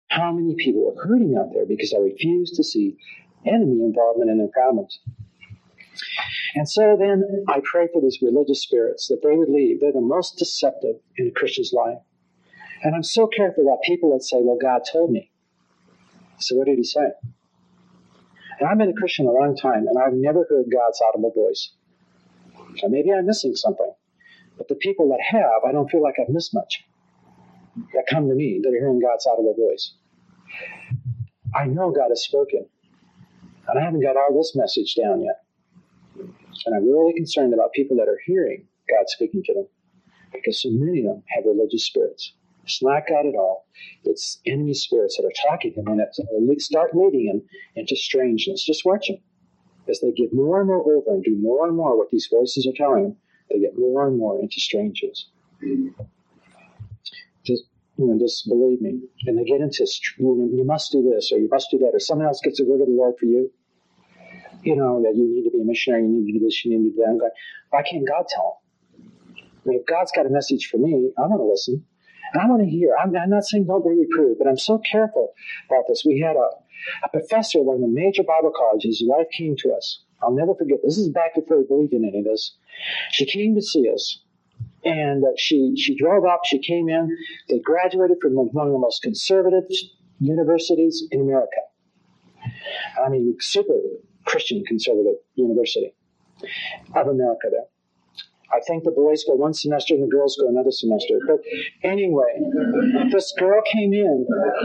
How many people are hurting out there because they refuse to see enemy involvement in their problems? And so then I pray for these religious spirits that they would leave. They're the most deceptive in a Christian's life. And I'm so careful about people that say, well, God told me. So what did he say? And I've been a Christian a long time, and I've never heard God's audible voice. So maybe I'm missing something. But the people that have, I don't feel like I've missed much. That come to me, that are hearing God's audible voice. I know God has spoken. And I haven't got all this message down yet. And I'm really concerned about people that are hearing God speaking to them. Because so many of them have religious spirits. It's not God at all. It's enemy spirits that are talking to them and that start leading them into strangeness. Just watch them. As they give more and more over and do more and more what these voices are telling them, they get more and more into strangeness. Just believe me. And they get into, you must do this or you must do that, or someone else gets a word of the Lord for you. That you need to be a missionary, you need to do this, you need to do that. I'm going, why can't God tell them? If God's got a message for me, I want to listen. And I want to hear. I'm not saying don't be reproved, but I'm so careful about this. We had a professor at one of the major Bible colleges. His wife came to us. I'll never forget. This is back before we believed in any of this. She came to see us. And she drove up. She came in. They graduated from one of the most conservative universities in America. I mean, super Christian conservative university of America there. I think the boys go one semester and the girls go another semester. But anyway, this girl came in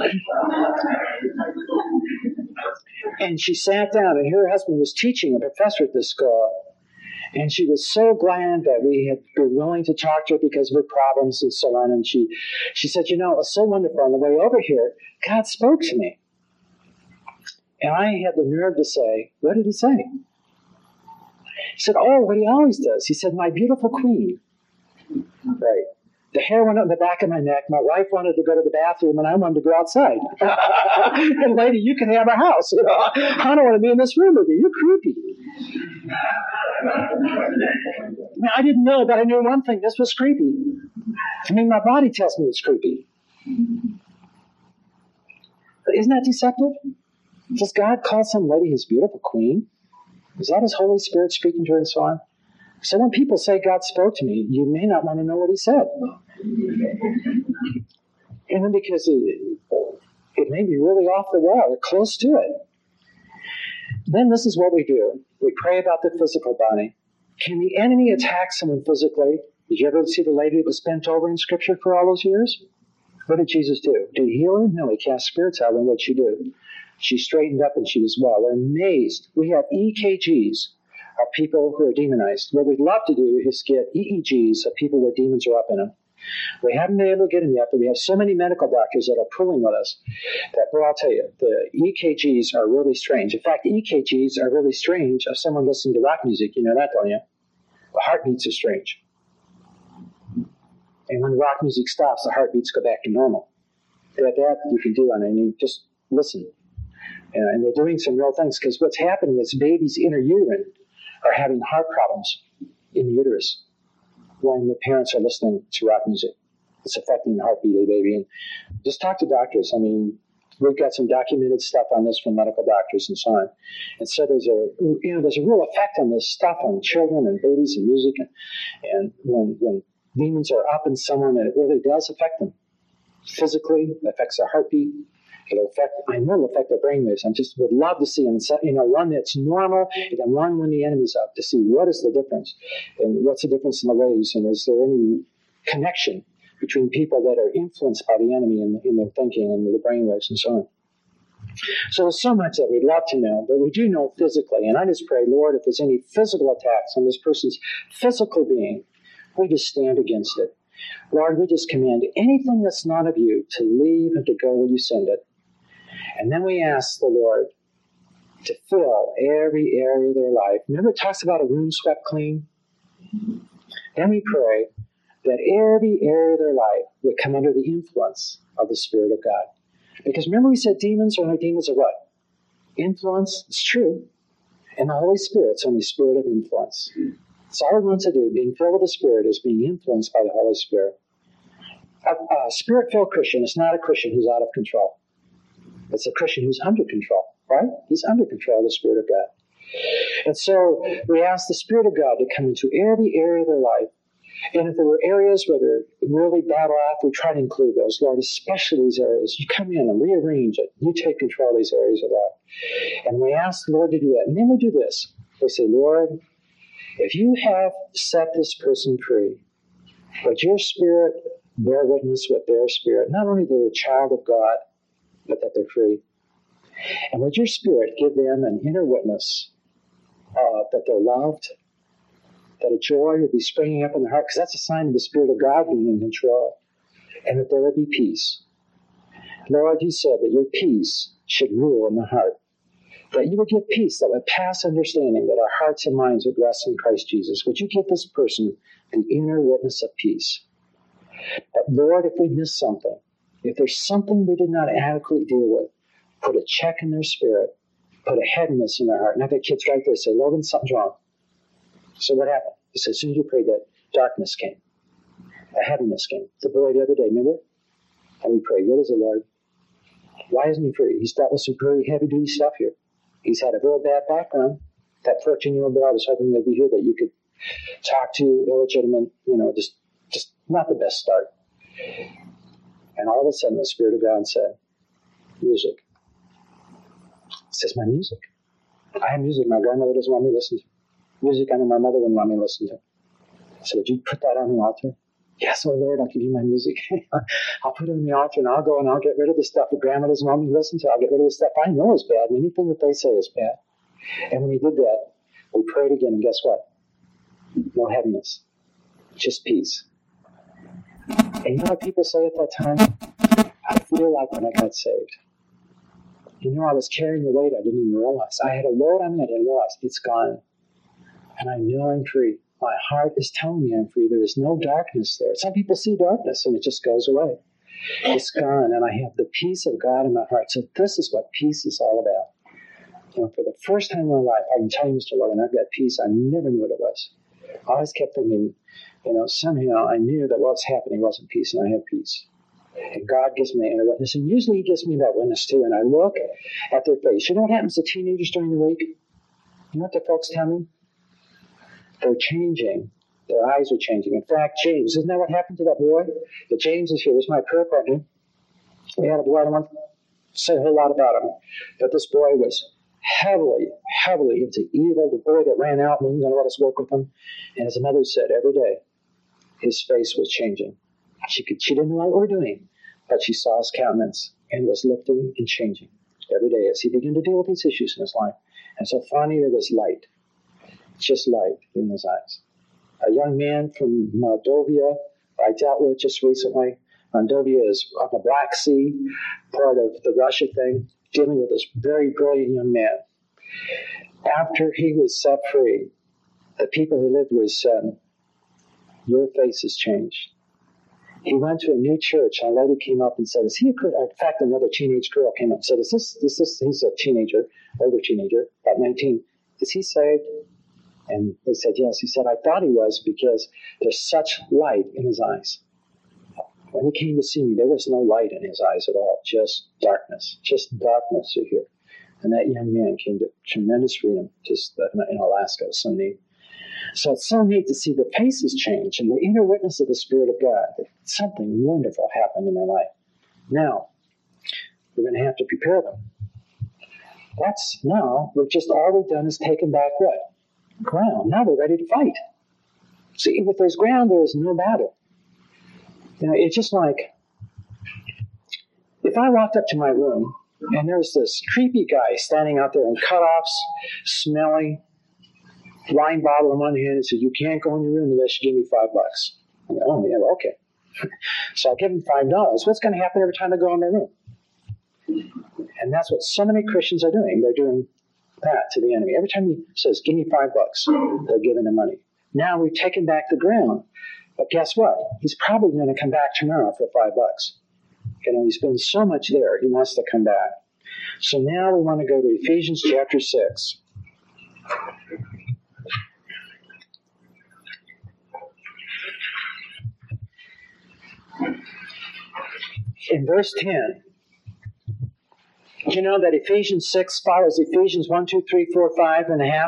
and she sat down, and her husband was teaching a professor at this school. And she was so glad that we had been willing to talk to her because of her problems and so on. And she said, it was so wonderful. On the way over here, God spoke to me. And I had the nerve to say, what did he say? He said, what he always does. He said, my beautiful queen. Right. The hair went up the back of my neck. My wife wanted to go to the bathroom, and I wanted to go outside. And lady, you can have our house. I don't want to be in this room with you. You're creepy. Now, I didn't know, but I knew one thing. This was creepy. My body tells me it's creepy. But isn't that deceptive? Does God call some lady his beautiful queen? Is that his Holy Spirit speaking to her and so on? So when people say God spoke to me, you may not want to know what he said. And then because it may be really off the wall or close to it. Then this is what we do. We pray about the physical body. Can the enemy attack someone physically? Did you ever see the lady that was bent over in Scripture for all those years? What did Jesus do? Did he heal her? No, he cast spirits out. And what'd she do? She straightened up and she was well. We're amazed. We have EKGs of people who are demonized. What we'd love to do is get EEGs of people where demons are up in them. We haven't been able to get them yet, but we have so many medical doctors that are pulling with us that, well, I'll tell you, the EKGs are really strange. In fact, EKGs are really strange of someone listening to rock music. You know that, don't you? The heartbeats are strange. And when rock music stops, the heartbeats go back to normal. That you can do on it, and you just listen. And they're doing some real things, because what's happening is babies intrauterine are having heart problems in the uterus when the parents are listening to rock music. It's affecting the heartbeat of the baby. And just talk to doctors. We've got some documented stuff on this from medical doctors and so on. And so there's a real effect on this stuff on children and babies and music. And when demons are up in someone, it really does affect them physically. It affects their heartbeat. It'll affect their brainwaves. I just would love to see, one that's normal, and then one when the enemy's up, to see what is the difference, and what's the difference in the waves, and is there any connection between people that are influenced by the enemy in their thinking and the brainwaves and so on. So there's so much that we'd love to know, but we do know physically, and I just pray, Lord, if there's any physical attacks on this person's physical being, we just stand against it. Lord, we just command anything that's not of you to leave and to go where you send it. And then we ask the Lord to fill every area of their life. Remember, it talks about a room swept clean? Then we pray that every area of their life would come under the influence of the Spirit of God. Because remember we said demons are only demons of what? Influence. It's true. And the Holy Spirit's only spirit of influence. That's all we want to do. Being filled with the Spirit is being influenced by the Holy Spirit. A Spirit-filled Christian is not a Christian who's out of control. It's a Christian who's under control, right? He's under control of the Spirit of God. And so we ask the Spirit of God to come into every area of their life. And if there were areas where they're really bad off, we try to include those. Lord, especially these areas. You come in and rearrange it. You take control of these areas of life. And we ask the Lord to do that. And then we do this. We say, Lord, if you have set this person free, would your Spirit bear witness with their spirit, not only that they're a child of God, but that they're free. And would your Spirit give them an inner witness that they're loved, that a joy would be springing up in their heart, because that's a sign of the Spirit of God being in control, and that there would be peace. Lord, you said that your peace should rule in the heart, that you would give peace that would pass understanding, that our hearts and minds would rest in Christ Jesus. Would you give this person the inner witness of peace? But Lord, if we miss something, if there's something we did not adequately deal with, put a check in their spirit, put a heaviness in their heart. And I've got kids right there say, Logan, something's wrong. So what happened? He said, as soon as you prayed that, darkness came. A heaviness came. The boy the other day, remember? And we prayed, what is it, Lord? Why isn't he free? He's dealt with some pretty heavy-duty stuff here. He's had a real bad background. That 14-year-old boy, I was hoping maybe here that you could talk to, illegitimate, just not the best start. And all of a sudden, the Spirit of God said, music. It says, my music. I have music my grandmother doesn't want me to listen to. Music I know my mother wouldn't want me to listen to. So would you put that on the altar? Yes, oh Lord, I'll give you my music. I'll put it on the altar and I'll go and I'll get rid of the stuff that grandma doesn't want me to listen to. I'll get rid of the stuff I know is bad. And anything that they say is bad. And when he did that, we prayed again, and guess what? No heaviness. Just peace. And you know what people say at that time? I feel like when I got saved. I was carrying the weight I didn't even realize. I had a load on me I didn't realize. It's gone. And I know I'm free. My heart is telling me I'm free. There is no darkness there. Some people see darkness and it just goes away. It's gone, and I have the peace of God in my heart. So this is what peace is all about. For the first time in my life, I can tell you, Mr. Logan, I've got peace. I never knew what it was. I always kept thinking, somehow I knew that what's happening wasn't peace, and I have peace. And God gives me inner witness, and usually He gives me that witness too. And I look at their face. You know what happens to teenagers during the week? You know what the folks tell me? They're changing. Their eyes are changing. In fact, James, isn't that what happened to that boy? That James is here. Was my prayer partner. We had a boy. I don't want to say a whole lot about him, but this boy was heavily into evil. The boy that ran out and wasn't going to let us work with him. And his mother said every day, his face was changing. She didn't know what we were doing, but she saw his countenance and was lifting and changing every day as he began to deal with these issues in his life. And so finally there was light, just light in his eyes. A young man from Moldova I dealt with just recently. Moldova is on the Black Sea, part of the Russia thing, dealing with this very brilliant young man. After he was set free, the people who lived with said, your face has changed. He went to a new church, and a lady came up and said, is he a Christian? In fact, another teenage girl came up and said, is this, he's a teenager, older teenager, about 19, is he saved? And they said, yes. He said, I thought he was because there's such light in his eyes. When he came to see me, there was no light in his eyes at all, just darkness to hear. And that young man came to tremendous freedom just in Alaska. So neat. So it's so neat to see the faces change and the inner witness of the Spirit of God. That something wonderful happened in their life. Now, we're going to have to prepare them. All we've done is taken back what? Ground. Now they're ready to fight. See, if there's ground, there is no battle. It's just like if I walked up to my room and there's this creepy guy standing out there in cutoffs, smelly, wine bottle in one hand, and says, you can't go in your room unless you give me $5. Oh, yeah, okay. So I give him $5. What's going to happen every time I go in my room? And that's what so many Christians are doing. They're doing that to the enemy. Every time he says, give me $5, they're giving him money. Now we've taken back the ground. But guess what? He's probably going to come back tomorrow for $5. He's been so much there, he wants to come back. So now we want to go to Ephesians chapter 6. In verse 10, Do you know that Ephesians 6 follows Ephesians 1, 2, 3, 4, 5 and a half?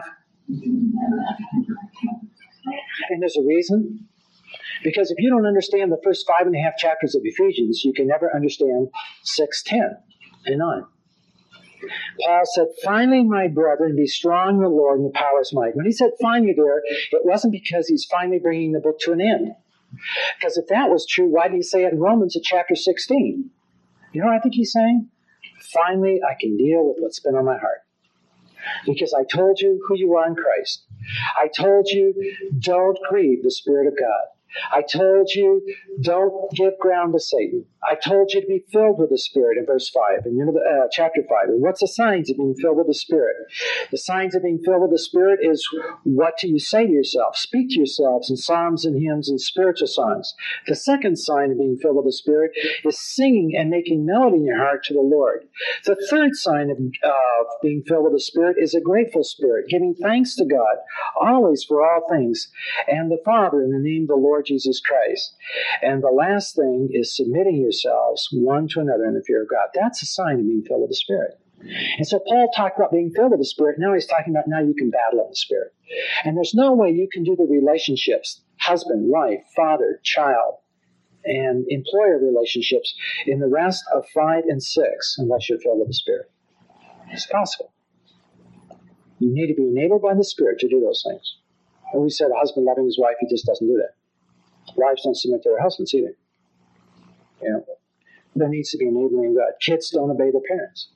And there's a reason. Because if you don't understand the first 5.5 chapters of Ephesians, you can never understand 6, 10, and 9. Paul said, finally, my brethren, be strong in the Lord and the power of his might. When he said finally there, it wasn't because he's finally bringing the book to an end. Because if that was true, why did he say it in Romans at chapter 16? You know what I think he's saying? Finally, I can deal with what's been on my heart. Because I told you who you are in Christ. I told you, don't grieve the Spirit of God. I told you, don't give ground to Satan. I told you to be filled with the Spirit in verse 5, and chapter 5. And what's the signs of being filled with the Spirit? The signs of being filled with the Spirit is, what do you say to yourself? Speak to yourselves in psalms and hymns and spiritual songs. The second sign of being filled with the Spirit is singing and making melody in your heart to the Lord. The third sign of being filled with the Spirit is a grateful spirit, giving thanks to God, always for all things, and the Father in the name of the Lord Jesus Christ. And the last thing is submitting yourselves one to another in the fear of God. That's a sign of being filled with the Spirit. And so Paul talked about being filled with the Spirit. Now he's talking about now you can battle in the Spirit. And there's no way you can do the relationships, husband, wife, father, child, and employer relationships in the rest of 5 and 6 unless you're filled with the Spirit. It's possible. You need to be enabled by the Spirit to do those things. And we said a husband loving his wife, he just doesn't do that. Wives don't submit to their husbands either. You know, there needs to be enabling God. Kids don't obey their parents.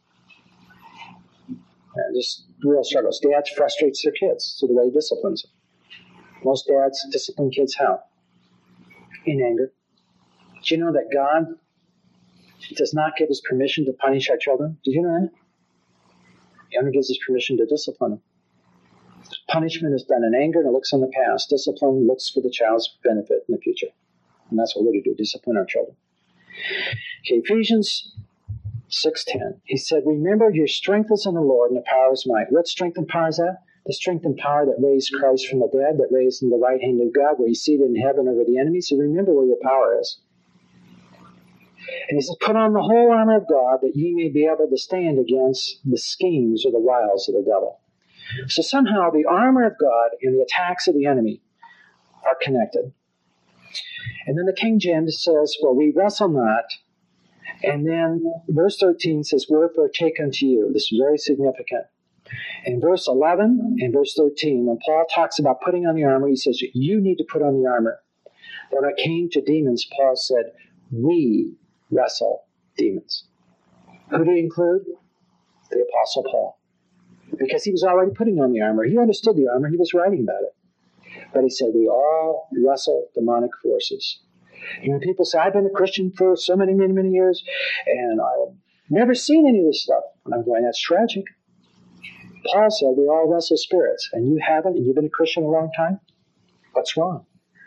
Just real struggles. Dads frustrates their kids through the way he disciplines them. Most dads discipline kids how? In anger. Do you know that God does not give us permission to punish our children? Did you know that? He only gives us permission to discipline them. Punishment is done in anger and it looks on the past. Discipline looks for the child's benefit in the future. And that's what we're to do, discipline our children. Okay, Ephesians 6:10. He said, remember your strength is in the Lord and the power of his might. What strength and power is that? The strength and power that raised Christ from the dead, that raised him to the right hand of God, where he's seated in heaven over the enemy. So remember where your power is. And he says, put on the whole armor of God that ye may be able to stand against the schemes or the wiles of the devil. So somehow the armor of God and the attacks of the enemy are connected. And then the King James says, well, we wrestle not. And then verse 13 says, wherefore take unto you. This is very significant. In verse 11 and verse 13, when Paul talks about putting on the armor, he says, you need to put on the armor. When it came to demons, Paul said, we wrestle demons. Who do you include? The Apostle Paul. Because he was already putting on the armor. He understood the armor. He was writing about it. But he said, we all wrestle demonic forces. You know, people say, I've been a Christian for so many, many, many years, and I've never seen any of this stuff. And I'm going, that's tragic. Paul said, we all wrestle spirits, and you haven't, and you've been a Christian a long time? What's wrong?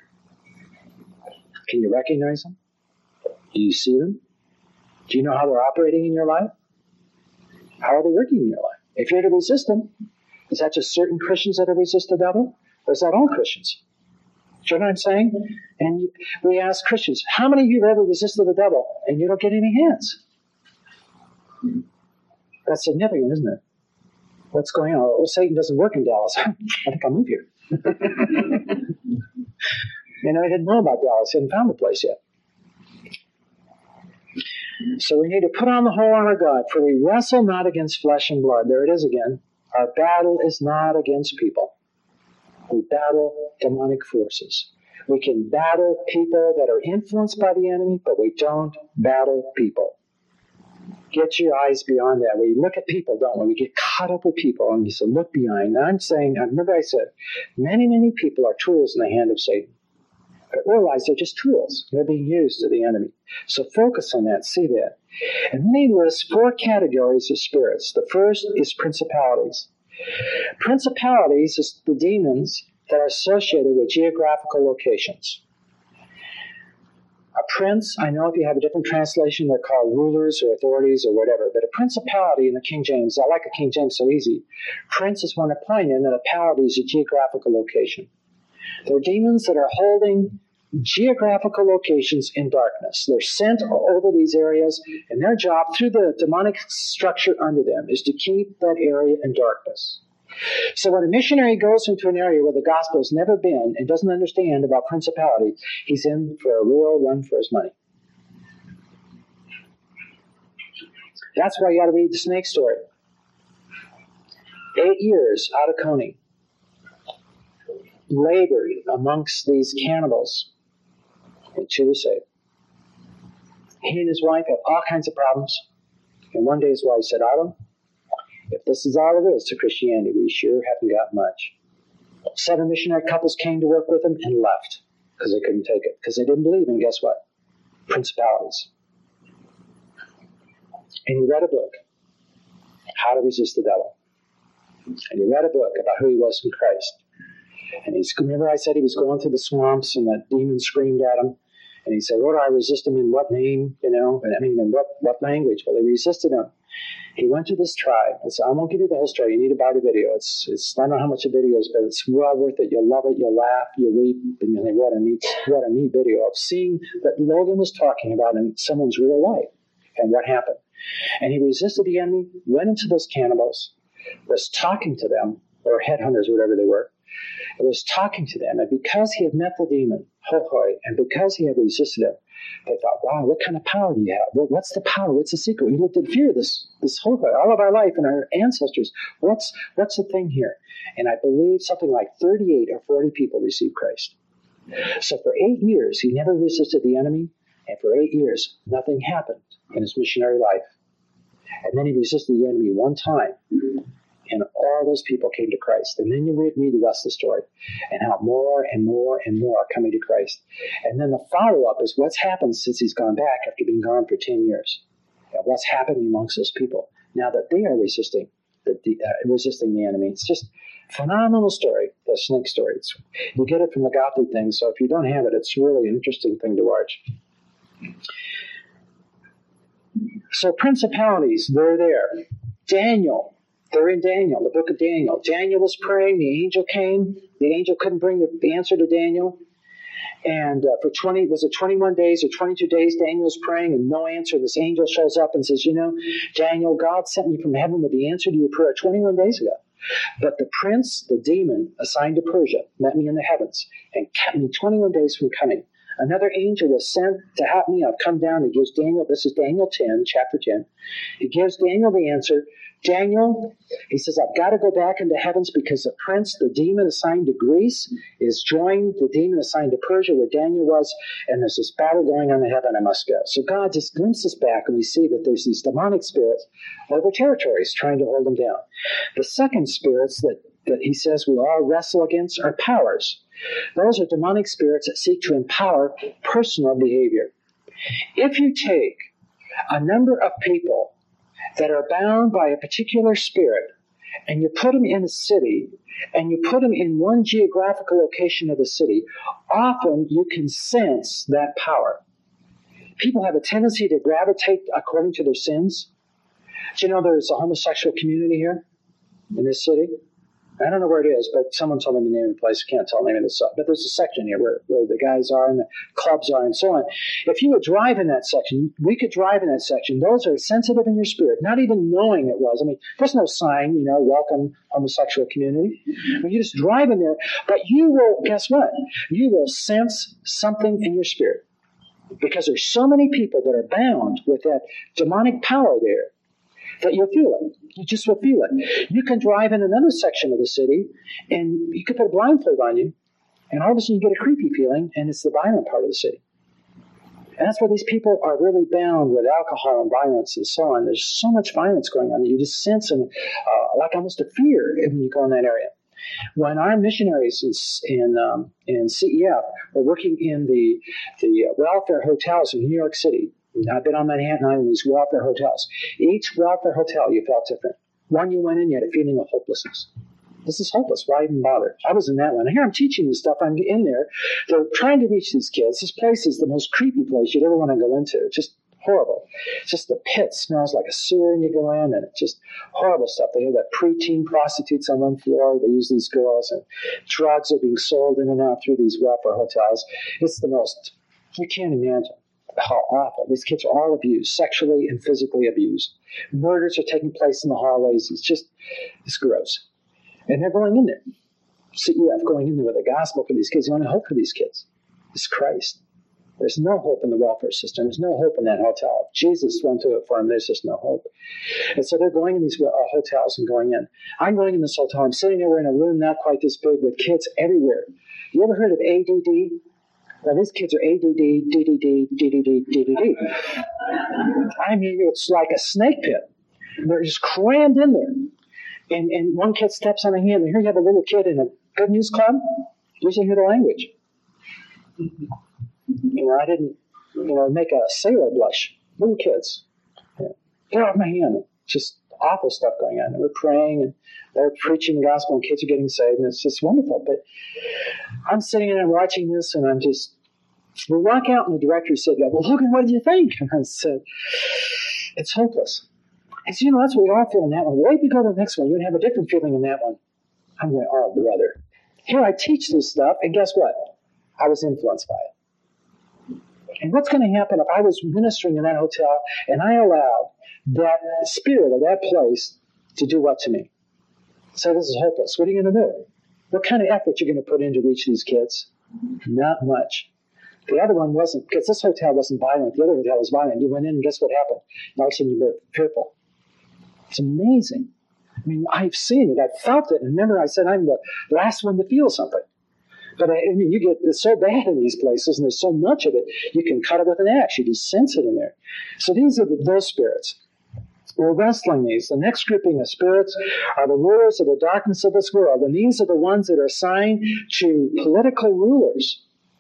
Can you recognize them? Do you see them? Do you know how they're operating in your life? How are they working in your life? If you're to resist them, is that just certain Christians that have resisted the devil? Or is that all Christians? Do you know what I'm saying? And we ask Christians, how many of you have ever resisted the devil? And you don't get any hands. That's significant, isn't it? What's going on? Oh, Satan doesn't work in Dallas. I think I'll move here. You know, I didn't know about Dallas. I hadn't found the place yet. So we need to put on the whole armor of God, for we wrestle not against flesh and blood. There it is again. Our battle is not against people. We battle demonic forces. We can battle people that are influenced by the enemy, but we don't battle people. Get your eyes beyond that. We look at people, don't we? We get caught up with people, and you say, look behind. And I'm saying, remember I said, many, many people are tools in the hand of Satan. But realize they're just tools. They're being used to the enemy. So focus on that, see that. And then he lists 4 categories of spirits. The first is principalities. Principalities is the demons that are associated with geographical locations. A prince, I know if you have a different translation, they're called rulers or authorities or whatever, but a principality in the King James, I like the King James so easy. Prince is one appointed, and a pality is a geographical location. They're demons that are holding geographical locations in darkness. They're sent over these areas, and their job through the demonic structure under them is to keep that area in darkness. So when a missionary goes into an area where the gospel has never been and doesn't understand about principality, he's in for a real run for his money. That's why you got to read the snake story. 8 years out of Coney, labored amongst these cannibals, and 2 were saved. He and his wife had all kinds of problems, and one day his wife said, Adam, if this is all there is to Christianity, we sure haven't got much. 7 missionary couples came to work with him and left because they couldn't take it, because they didn't believe in, guess what? Principalities. And he read a book, How to Resist the Devil. And he read a book about who he was in Christ. And remember I said he was going through the swamps and that demon screamed at him. And he said, Lord, I resist him in what name? In what language? Well, he resisted him. He went to this tribe. And said, I won't give you the whole story. You need to buy the video. It's I don't know how much the video is, but it's well worth it. You'll love it. You'll laugh. You'll weep. And you'll think, what a neat video of seeing that Logan was talking about in someone's real life and what happened. And he resisted the enemy, went into those cannibals, was talking to them, or headhunters, whatever they were. It was talking to them, and because he had met the demon, Hohoi, and because he had resisted him, they thought, wow, what kind of power do you have? Well, what's the power? What's the secret? We lived in fear of this Hohoi all of our life and our ancestors. What's the thing here? And I believe something like 38 or 40 people received Christ. So for 8 years, he never resisted the enemy, and for 8 years, nothing happened in his missionary life. And then he resisted the enemy one time, and all those people came to Christ. And then you read the rest of the story, and how more and more and more are coming to Christ. And then the follow-up is what's happened since he's gone back after being gone for 10 years. And what's happening amongst those people now that they are resisting the enemy. It's just a phenomenal story, the snake story. You get it from the Gottlieb thing, so if you don't have it, it's really an interesting thing to watch. So principalities, they're there. Daniel, they're in Daniel, the book of Daniel. Daniel was praying, the angel came. The angel couldn't bring the answer to Daniel. And for 21 days or 22 days, Daniel was praying and no answer. This angel shows up and says, Daniel, God sent me from heaven with the answer to your prayer 21 days ago. But the prince, the demon, assigned to Persia, met me in the heavens and kept me 21 days from coming. Another angel was sent to help me. I've come down. He gives Daniel, this is Daniel 10, chapter 10. He gives Daniel the answer. Daniel, he says, I've got to go back into heavens because the prince, the demon assigned to Greece, is joined the demon assigned to Persia where Daniel was, and there's this battle going on in heaven. I must go. So God just glimpses back, and we see that there's these demonic spirits over territories trying to hold them down. The second spirits that he says we all wrestle against are powers. Those are demonic spirits that seek to empower personal behavior. If you take a number of people that are bound by a particular spirit and you put them in a city and you put them in one geographical location of the city, often you can sense that power. People have a tendency to gravitate according to their sins. Do you know there's a homosexual community here in this city? I don't know where it is, but someone told me the name of the place. I can't tell the name of the but there's a section here where the guys are and the clubs are and so on. If you would drive in that section, we could drive in that section. Those are sensitive in your spirit, not even knowing it was. I mean, there's no sign, welcome homosexual community. But you just drive in there. But you will, guess what? You will sense something in your spirit. Because there's so many people that are bound with that demonic power there that you'll feel it. You just will feel it. You can drive in another section of the city, and you could put a blindfold on you, and all of a sudden you get a creepy feeling, and it's the violent part of the city. And that's where these people are really bound with alcohol and violence and so on. There's so much violence going on. You just sense like almost a fear when you go in that area. When our missionaries in CEF were working in the welfare hotels in New York City, I've been on Manhattan Island in these welfare hotels. Each welfare hotel, you felt different. One you went in, you had a feeling of hopelessness. This is hopeless. Why even bother? I was in that one. Here I'm teaching this stuff. I'm in there. They're trying to reach these kids. This place is the most creepy place you'd ever want to go into. Just horrible. It's just the pit smells like a sewer, and you go in, and it's just horrible stuff. They have that preteen prostitutes on one floor. They use these girls, and drugs are being sold in and out through these welfare hotels. It's the most, you can't imagine how awful. These kids are all abused, sexually and physically abused. Murders are taking place in the hallways. It's gross. And they're going in there. CEF going in there with the gospel for these kids. The only hope for these kids is Christ. There's no hope in the welfare system. There's no hope in that hotel. If Jesus went to it for them, there's just no hope. And so they're going in these hotels and going in. I'm going in this hotel. I'm sitting there in a room not quite this big with kids everywhere. You ever heard of ADD? Now, these kids are ADD, DDD, DDD, DDD. I mean, it's like a snake pit. They're just crammed in there. And one kid steps on a hand, and here you have a little kid in a good news club. You should hear the language. I didn't, make a sailor blush. Little kids. Yeah. Get off my hand. Just awful stuff going on. And we're praying, and they're preaching the gospel, and kids are getting saved, and it's just wonderful. But I'm sitting there and watching this, and we walk out, and the director said, well, Logan, what did you think? And I said, it's hopeless. I said, that's what we all feel in that one. Wait till we go to the next one. You're going to have a different feeling in that one. I'm going, oh, brother. Here I teach this stuff, and guess what? I was influenced by it. And what's going to happen if I was ministering in that hotel and I allowed that spirit of that place to do what to me? So this is hopeless. What are you going to do? What kind of effort are you going to put in to reach these kids? Not much. The other one wasn't, because this hotel wasn't violent. The other hotel was violent. You went in, and guess what happened? All of a sudden you were fearful. It's amazing. I mean, I've seen it. I've felt it. And remember, I said I'm the last one to feel something. But you get it's so bad in these places, and there's so much of it, you can cut it with an axe. You just sense it in there. So these are those spirits. We're wrestling these. The next grouping of spirits are the rulers of the darkness of this world, and these are the ones that are assigned to political rulers.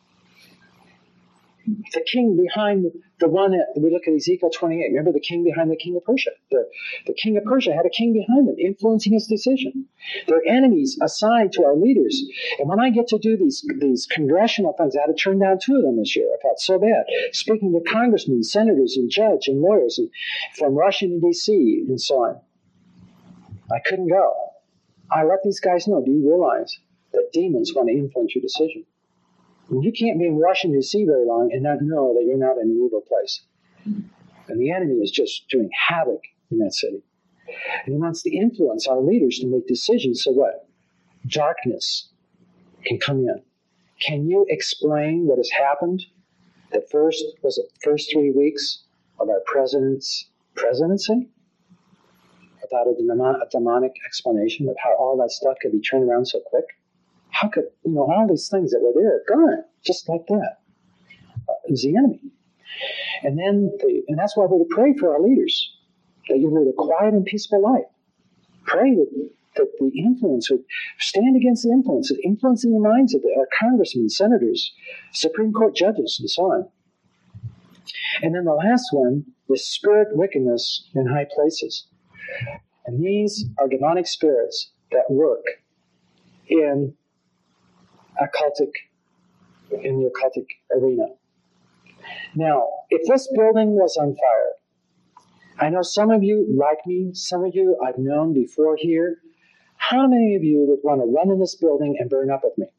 The king behind the one that we look at Ezekiel 28. Remember the king behind the king of Persia? The king of Persia had a king behind him, influencing his decision. They're enemies assigned to our leaders. And when I get to do these congressional things, I had to turn down 2 of them this year. I felt so bad. Speaking to congressmen, senators, and judges and lawyers and from Washington, D.C., and so on. I couldn't go. I let these guys know, do you realize that demons want to influence your decision? You can't be in Washington, D.C. very long and not know that you're not in an evil place. And the enemy is just doing havoc in that city. And he wants to influence our leaders to make decisions so what? Darkness can come in. Can you explain what has happened the first 3 weeks of our president's presidency? Without a demonic explanation of how all that stuff could be turned around so quick? How could, all these things that were there, gone, just like that? It was the enemy. And that's why we pray for our leaders, that you lead a quiet and peaceful life. Pray that the influence would stand against the influence, influencing the minds of our congressmen, senators, Supreme Court judges, and so on. And then the last one is spirit wickedness in high places. And these are demonic spirits that work in the occultic arena. Now, if this building was on fire, I know some of you like me, some of you I've known before here. How many of you would want to run in this building and burn up with me?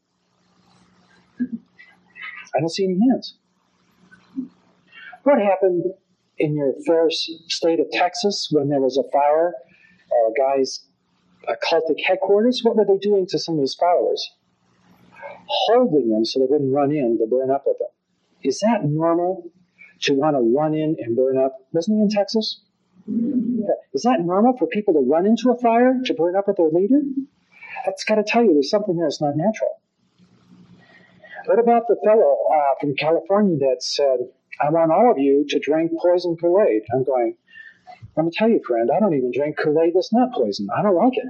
I don't see any hands. What happened in your fair state of Texas when there was a fire at a guy's occultic headquarters? What were they doing to some of his followers? Holding them so they wouldn't run in to burn up with them. Is that normal to want to run in and burn up? Wasn't he in Texas? Is that normal for people to run into a fire to burn up with their leader? That's got to tell you there's something there that's not natural. What about the fellow from California that said, I want all of you to drink poison Kool-Aid? I'm going, let me tell you, friend, I don't even drink Kool-Aid that's not poison. I don't like it.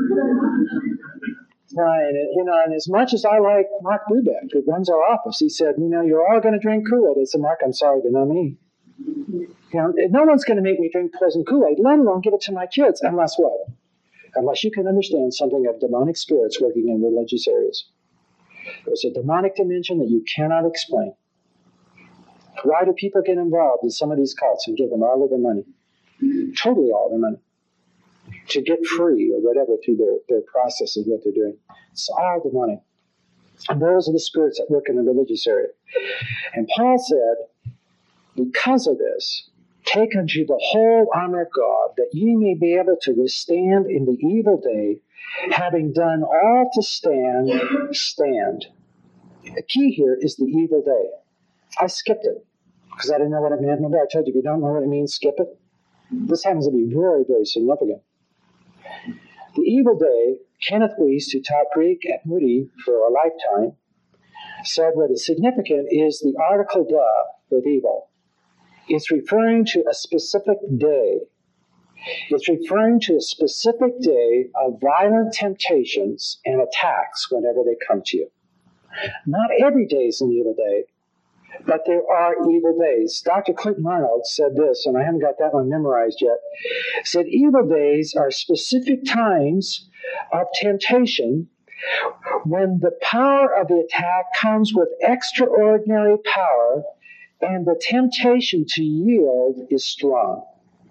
Right, and as much as I like Mark Brubeck, who runs our office, he said, you're all going to drink Kool-Aid. I said, Mark, I'm sorry, but not me. No one's going to make me drink poison Kool-Aid, let alone give it to my kids, unless what? Unless you can understand something of demonic spirits working in religious areas. There's a demonic dimension that you cannot explain. Why do people get involved in some of these cults and give them all of their money? Totally all their money. To get free or whatever through their process of what they're doing. It's all the money. And those are the spirits that work in the religious area. And Paul said, because of this, take unto you the whole armor of God, that ye may be able to withstand in the evil day, having done all to stand, stand. The key here is the evil day. I skipped it because I didn't know what it meant. Remember I told you, if you don't know what it means, skip it. This happens to be very, very significant. The evil day, Kenneth Wuest, who taught Greek at Moody for a lifetime, said what is significant is the article "the" with evil. It's referring to a specific day. It's referring to a specific day of violent temptations and attacks whenever they come to you. Not every day is an evil day, but there are evil days. Dr. Clinton Arnold said this, and I haven't got that one memorized yet, said evil days are specific times of temptation when the power of the attack comes with extraordinary power and the temptation to yield is strong.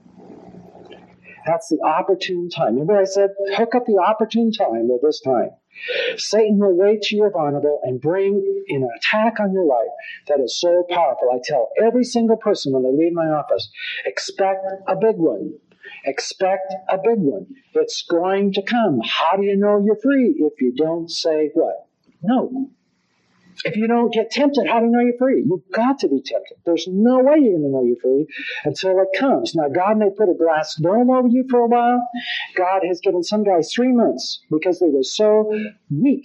That's the opportune time. Remember I said, hook up the opportune time with this time. Satan will wait till you're vulnerable and bring an attack on your life that is so powerful. I tell every single person when they leave my office, expect a big one. Expect a big one. It's going to come. How do you know you're free? If you don't say what? No. If you don't get tempted, how do you know you're free? You've got to be tempted. There's no way you're going to know you're free until it comes. Now, God may put a glass dome over you for a while. God has given some guys 3 months because they were so weak.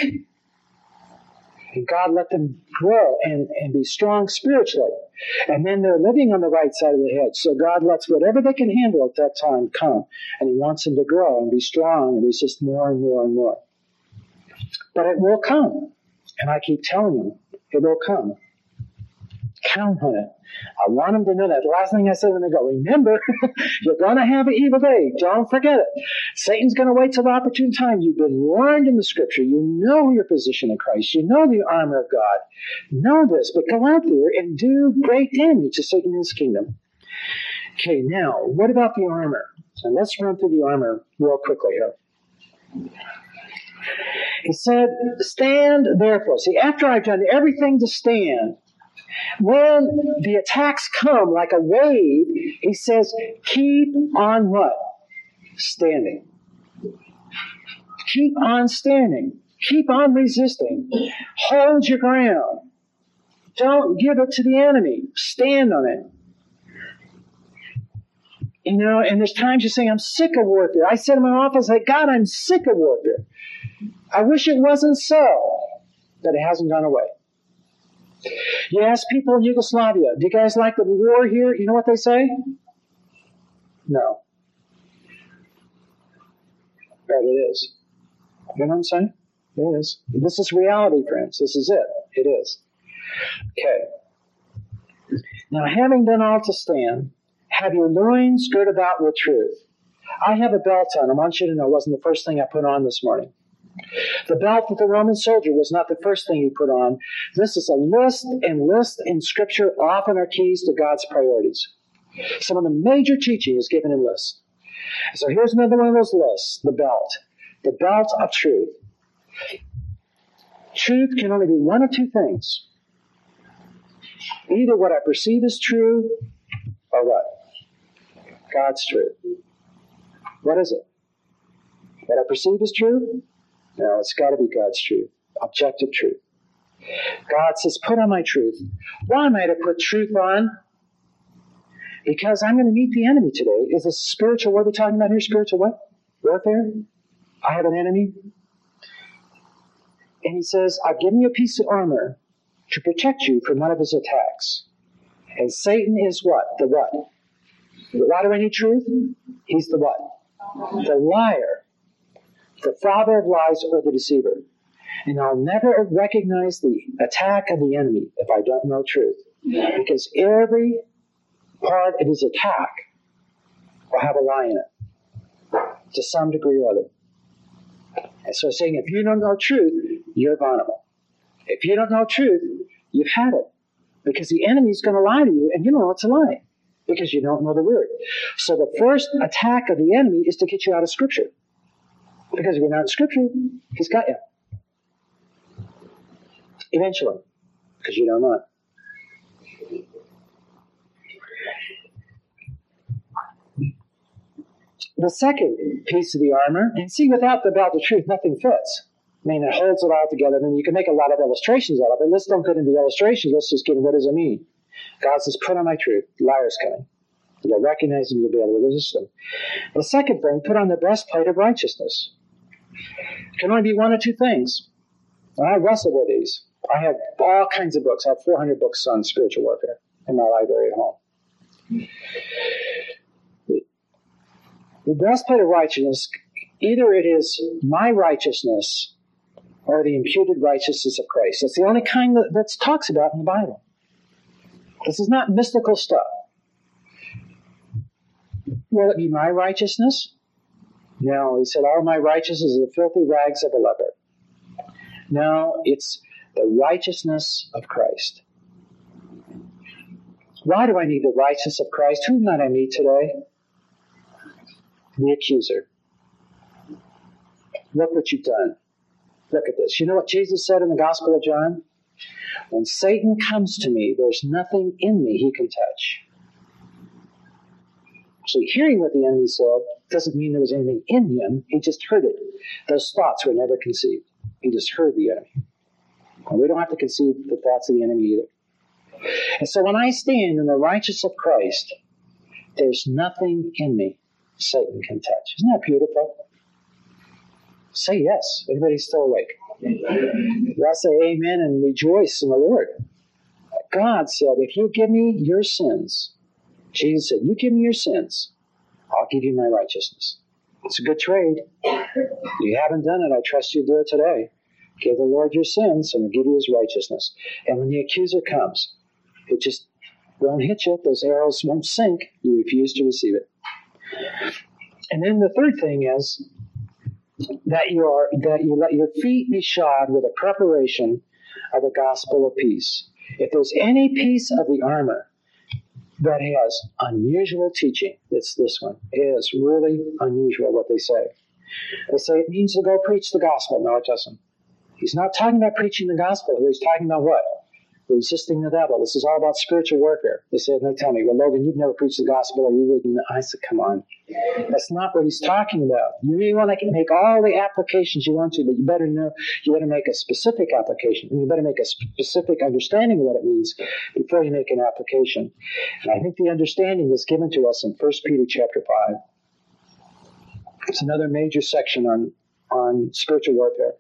And God let them grow and be strong spiritually. And then they're living on the right side of the hedge. So God lets whatever they can handle at that time come. And He wants them to grow and be strong and resist more and more and more. But it will come. And I keep telling them, it will come. Count on it. I want them to know that. The last thing I say when they go, remember, you're going to have an evil day. Don't forget it. Satan's going to wait till the opportune time. You've been warned in the Scripture. You know your position in Christ. You know the armor of God. Know this, but go out there and do great damage to Satan and his kingdom. Okay, now, what about the armor? So let's run through the armor real quickly here. He said, stand therefore. See, after I've done everything to stand, when the attacks come like a wave, he says, keep on what? Standing. Keep on standing. Keep on resisting. Hold your ground. Don't give it to the enemy. Stand on it. You know, and there's times you say, I'm sick of warfare. I said in my office, like, God, I'm sick of warfare. I wish it wasn't so, but it hasn't gone away. You ask people in Yugoslavia, do you guys like the war here? You know what they say? No. But it is. You know what I'm saying? It is. This is reality, friends. This is it. It is. Okay. Now, having done all to stand, have your loins girt about with truth. I have a belt on. I want you to know it wasn't the first thing I put on this morning. The belt of the Roman soldier was not the first thing he put on. This is a list, and lists in Scripture often are keys to God's priorities. Some of the major teaching is given in lists. So here's another one of those lists, the belt. The belt of truth. Truth can only be one of two things. Either what I perceive as true, or what? God's truth. What is it? What I perceive as true? No, it's got to be God's truth. Objective truth. God says, put on my truth. Why am I to put truth on? Because I'm going to meet the enemy today. Is this spiritual? What are we talking about here? Spiritual what? Warfare? I have an enemy. And he says, I've given you a piece of armor to protect you from one of his attacks. And Satan is what? The what? Why do I need truth? He's the what? The liar. The father of lies or the deceiver. And I'll never recognize the attack of the enemy if I don't know truth. Because every part of his attack will have a lie in it, to some degree or other. And so saying, if you don't know truth, you're vulnerable. If you don't know truth, you've had it. Because the enemy is going to lie to you, and you don't know it's a lie because you don't know the Word. So the first attack of the enemy is to get you out of Scripture. Because if you're not in Scripture, he's got you. Eventually, because you don't know it. The second piece of the armor, and see, without the belt of truth, nothing fits. I mean, it holds it all together. I mean, you can make a lot of illustrations out of it. Let's don't get into the illustrations. Let's just get into what does it mean. God says, put on my truth. The liar's coming. You'll recognize him. You'll be able to resist them. The second thing, put on the breastplate of righteousness. It can only be one of two things. I wrestle with these. I have all kinds of books. I have 400 books on spiritual warfare in my library at home. The breastplate of righteousness, either it is my righteousness or the imputed righteousness of Christ. That's the only kind that talks about in the Bible. This is not mystical stuff. Will it be my righteousness? No, he said, all my righteousness is the filthy rags of a leper. No, it's the righteousness of Christ. Why do I need the righteousness of Christ? Who might I meet today? The accuser. Look what you've done. Look at this. You know what Jesus said in the Gospel of John? When Satan comes to me, there's nothing in me he can touch. So hearing what the enemy said doesn't mean there was anything in him. He just heard it. Those thoughts were never conceived. He just heard the enemy. And we don't have to conceive the thoughts of the enemy either. And so when I stand in the righteousness of Christ, there's nothing in me Satan can touch. Isn't that beautiful? Say yes. Everybody's still awake. Y'all say amen and rejoice in the Lord. God said, if you give me your sins, Jesus said, you give me your sins, I'll give you my righteousness. It's a good trade. You haven't done it, I trust you do it today. Give the Lord your sins and he'll give you his righteousness. And when the accuser comes, it just won't hit you. Those arrows won't sink. You refuse to receive it. And then the third thing is that you let your feet be shod with a preparation of the gospel of peace. If there's any piece of the armor that has unusual teaching, it's this one. It is really unusual what they say. They say it means to go preach the gospel. No, it doesn't. He's not talking about preaching the gospel here. He's talking about what? Resisting the devil. This is all about spiritual warfare. They said, no, tell me, well, Logan, you've never preached the gospel, or you wouldn't. I said, come on. That's not what he's talking about. You really want to make all the applications you want to, but you better know, you better make a specific application, and you better make a specific understanding of what it means before you make an application. And I think the understanding is given to us in 1 Peter chapter 5. It's another major section on spiritual warfare.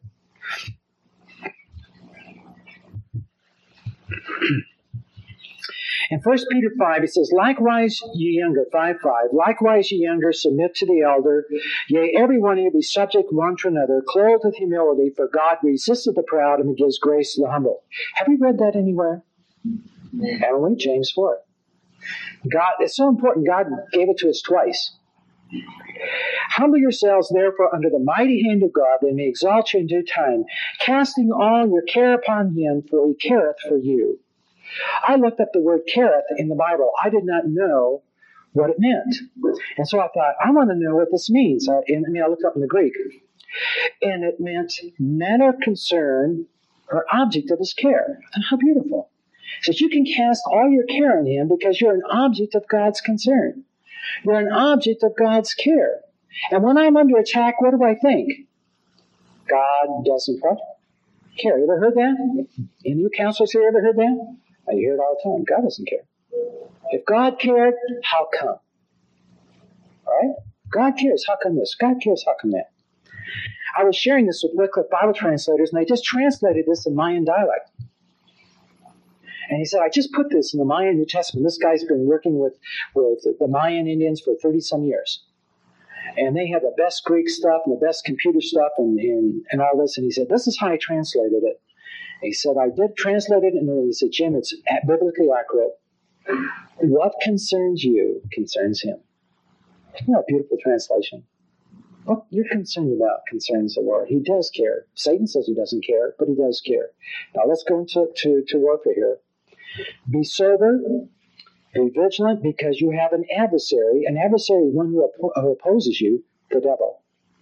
In 1 Peter 5, it says, likewise ye younger, 5:5, likewise ye younger, submit to the elder, yea, every one of you be subject one to another, clothed with humility, for God resisteth the proud and gives grace to the humble. Have you read that anywhere? Haven't we? James 4. God, it's so important, God gave it to us twice. Humble yourselves, therefore, under the mighty hand of God, that he may exalt you in due time, casting all your care upon him, for he careth for you. I looked up the word careth in the Bible. I did not know what it meant. And so I thought, I want to know what this means. I looked up in the Greek. And it meant matter of concern or object of his care. How beautiful. It says you can cast all your care on him because you're an object of God's concern. You're an object of God's care. And when I'm under attack, what do I think? God doesn't what? Care. You ever heard that? Any of you counselors here ever heard that? I hear it all the time. God doesn't care. If God cared, how come? All right? God cares. How come this? God cares. How come that? I was sharing this with Wycliffe Bible translators, and they just translated this in Mayan dialect. And he said, I just put this in the Mayan New Testament. This guy's been working with the Mayan Indians for 30-some years. And they have the best Greek stuff and the best computer stuff and all this. And he said, this is how I translated it. And he said, I did translate it. And he said, Jim, it's biblically accurate. What concerns you concerns him. Isn't that a beautiful translation? What you're concerned about concerns the Lord. He does care. Satan says he doesn't care, but he does care. Now let's go into warfare here. Be sober, be vigilant, because you have an adversary. An adversary is one who opposes you, the devil.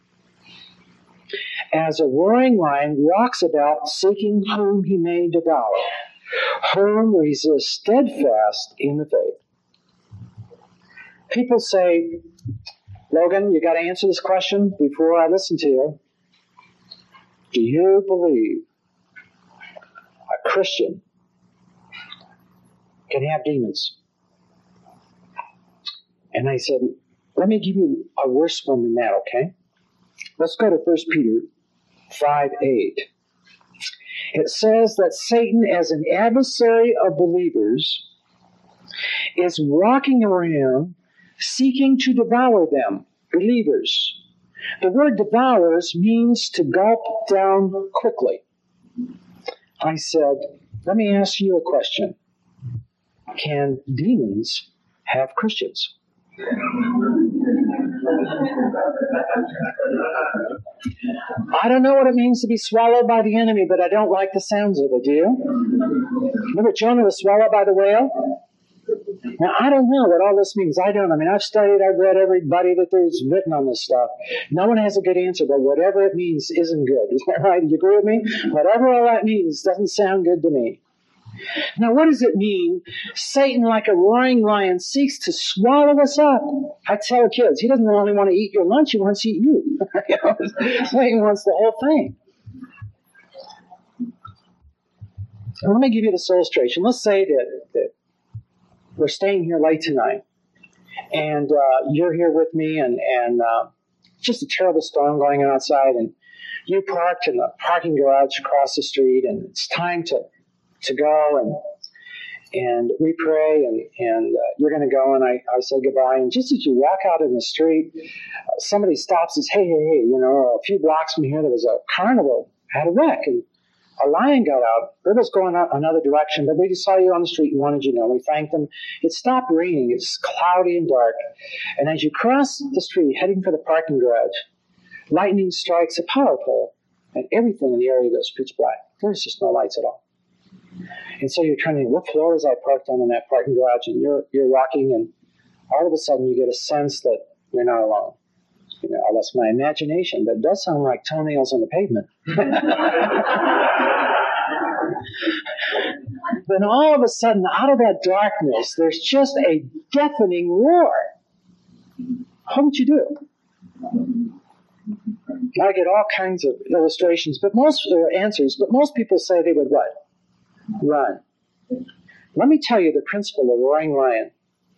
As a roaring lion walks about, seeking whom he may devour, whom resist steadfast in the faith. People say, Logan, you got to answer this question before I listen to you. Do you believe a Christian can have demons? And I said, let me give you a worse one than that, okay? Let's go to 1 Peter 5:8. It says that Satan, as an adversary of believers, is walking around seeking to devour them, believers. The word devours means to gulp down quickly. I said, let me ask you a question. Can demons have Christians? I don't know what it means to be swallowed by the enemy, but I don't like the sounds of it, do you? Remember Jonah was swallowed by the whale? Now, I don't know what all this means. I don't. I mean, I've studied, I've read everybody that there's written on this stuff. No one has a good answer, but whatever it means isn't good. Is that right? Do you agree with me? Whatever all that means doesn't sound good to me. Now, what does it mean? Satan, like a roaring lion, seeks to swallow us up. I tell kids, he doesn't only want to eat your lunch, he wants to eat you. Satan wants the whole thing. Now, let me give you this illustration. Let's say that we're staying here late tonight, and you're here with me, and just a terrible storm going on outside, and you parked in the parking garage across the street, and it's time to go, and we pray, and you're going to go, and I say goodbye, and just as you walk out in the street, somebody stops and says, hey, a few blocks from here there was a carnival, had a wreck, and a lion got out. It was going out another direction, but we just saw you on the street and wanted you to know. We thanked them. It stopped raining. It's cloudy and dark. And as you cross the street, heading for the parking garage, lightning strikes a power pole, and everything in the area goes pitch black. There's just no lights at all. And so you're trying to think, what floor is I parked on in that parking garage? And you're walking, and all of a sudden you get a sense that you're not alone. That's my imagination, but it does sound like toenails on the pavement. Then all of a sudden, out of that darkness, there's just a deafening roar. What would you do? I get all kinds of illustrations, but answers, but most people say they would what? Run. Let me tell you the principle of roaring lion.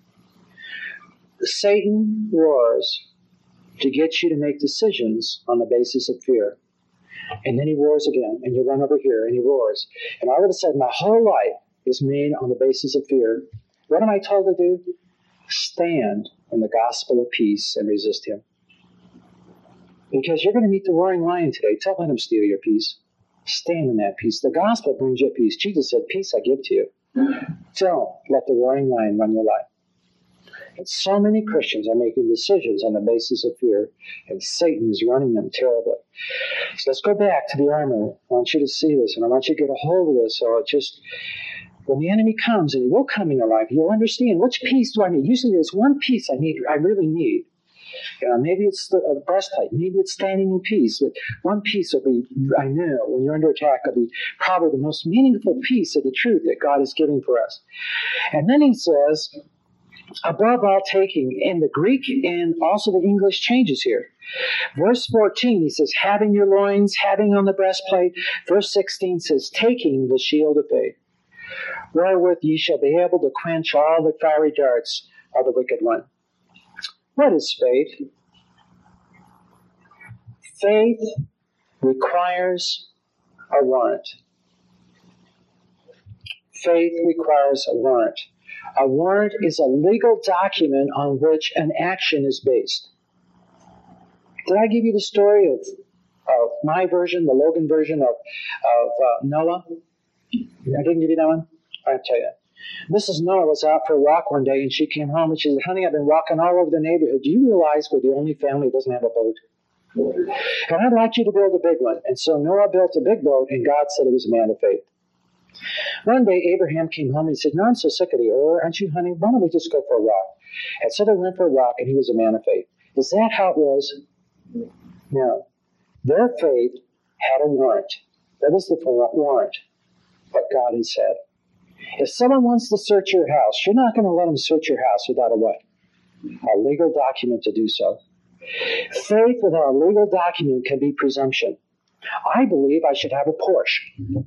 Satan roars to get you to make decisions on the basis of fear. And then he roars again, and you run over here, and he roars. And all of a sudden, my whole life is made on the basis of fear. What am I told to do? Stand in the gospel of peace and resist him. Because you're going to meet the roaring lion today. Don't let him steal your peace. Stand in that peace. The gospel brings you peace. Jesus said, peace I give to you. Don't let the roaring lion run your life. And so many Christians are making decisions on the basis of fear, and Satan is running them terribly. So let's go back to the armor. I want you to see this, and I want you to get a hold of this. So it just, when the enemy comes, and he will come in your life, you'll understand, which piece do I need? Usually there's one piece I really need. Maybe it's the breastplate. Maybe it's standing in peace. But one piece will be, I know, when you're under attack, will be probably the most meaningful piece of the truth that God is giving for us. And then he says, above all taking, in the Greek and also the English changes here. Verse 14, he says, having your loins, having on the breastplate. Verse 16 says, taking the shield of faith, wherewith ye shall be able to quench all the fiery darts of the wicked one. What is faith? Faith requires a warrant. Faith requires a warrant. A warrant is a legal document on which an action is based. Did I give you the story of my version, the Logan version of Noah? I didn't give you that one? I'll tell you that. Mrs. Noah was out for a walk one day, and she came home, and she said, honey, I've been walking all over the neighborhood. Do you realize we're the only family that doesn't have a boat? And I'd like you to build a big one. And so Noah built a big boat, and God said he was a man of faith. One day, Abraham came home and he said, "No, I'm so sick of the Ur. Aren't you, honey? Why don't we just go for a walk?" And so they went for a walk, and he was a man of faith. Is that how it was? No. Their faith had a warrant. That was the warrant, what God had said. If someone wants to search your house, you're not going to let them search your house without a what? A legal document to do so. Faith without a legal document can be presumption. I believe I should have a Porsche.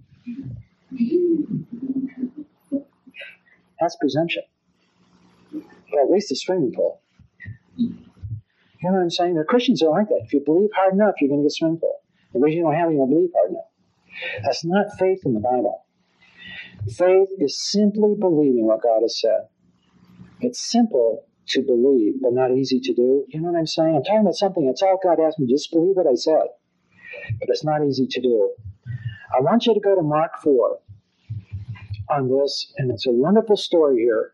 That's presumption. Or at least a swimming pool. You know what I'm saying? The Christians are like that. If you believe hard enough, you're going to get a swimming pool. The reason you don't have it, you don't believe hard enough. That's not faith in the Bible. Faith is simply believing what God has said. It's simple to believe, but not easy to do. You know what I'm saying? I'm talking about something that's all God asked me. Just believe what I said. But it's not easy to do. I want you to go to Mark 4 on this, and it's a wonderful story here.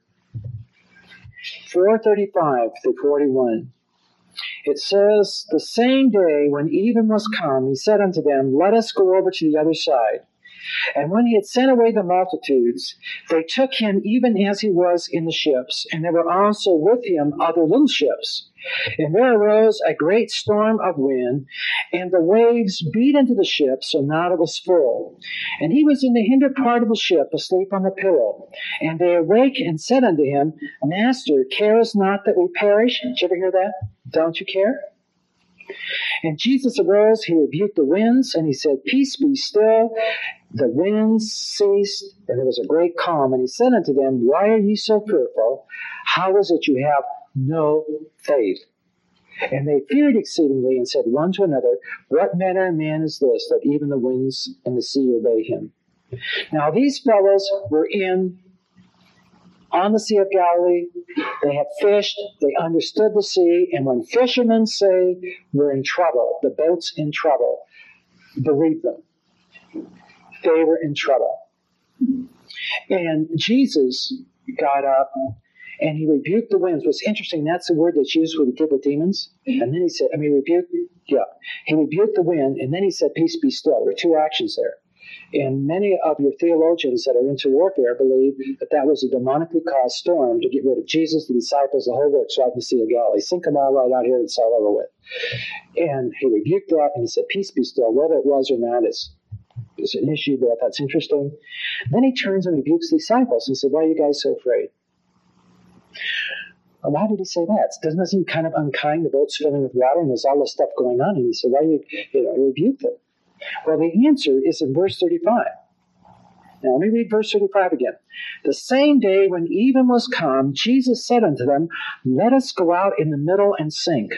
4:35 through 41. It says, "The same day when even was come, he said unto them, Let us go over to the other side. And when he had sent away the multitudes, they took him even as he was in the ships, and there were also with him other little ships. And there arose a great storm of wind, and the waves beat into the ship, so now it was full. And he was in the hinder part of the ship, asleep on the pillow. And they awake and said unto him, Master, carest not that we perish?" Did you ever hear that? Don't you care? "And Jesus arose, he rebuked the winds, and he said, Peace, be still. The winds ceased, and there was a great calm. And he said unto them, Why are ye so fearful? How is it you have no faith? And they feared exceedingly, and said one to another, What manner of man is this, that even the winds and the sea obey him? Now these fellows were on the Sea of Galilee. They had fished. They understood the sea. And when fishermen say we're in trouble, the boat's in trouble, believe them. They were in trouble. And Jesus got up and he rebuked the winds. What's interesting, that's the word that's used when he did with demons. And then he said, he rebuked the wind, and then he said, Peace, be still. There were two actions there. And many of your theologians that are into warfare believe that that was a demonically caused storm to get rid of Jesus, the disciples, the whole works right in the Sea of Galilee. Sink them all right out here, it's all over with. And he rebuked that, and he said, Peace, be still. Whether it was or not is an issue, but that's interesting. Then he turns and rebukes the disciples and said, Why are you guys so afraid? Well, why did he say that? Doesn't that seem kind of unkind? The boat's filling with water, and there's all this stuff going on, and he said, Why are you rebuke them? Well, the answer is in verse 35. Now, let me read verse 35 again. "The same day when even was come, Jesus said unto them, Let us go out in the middle and sink."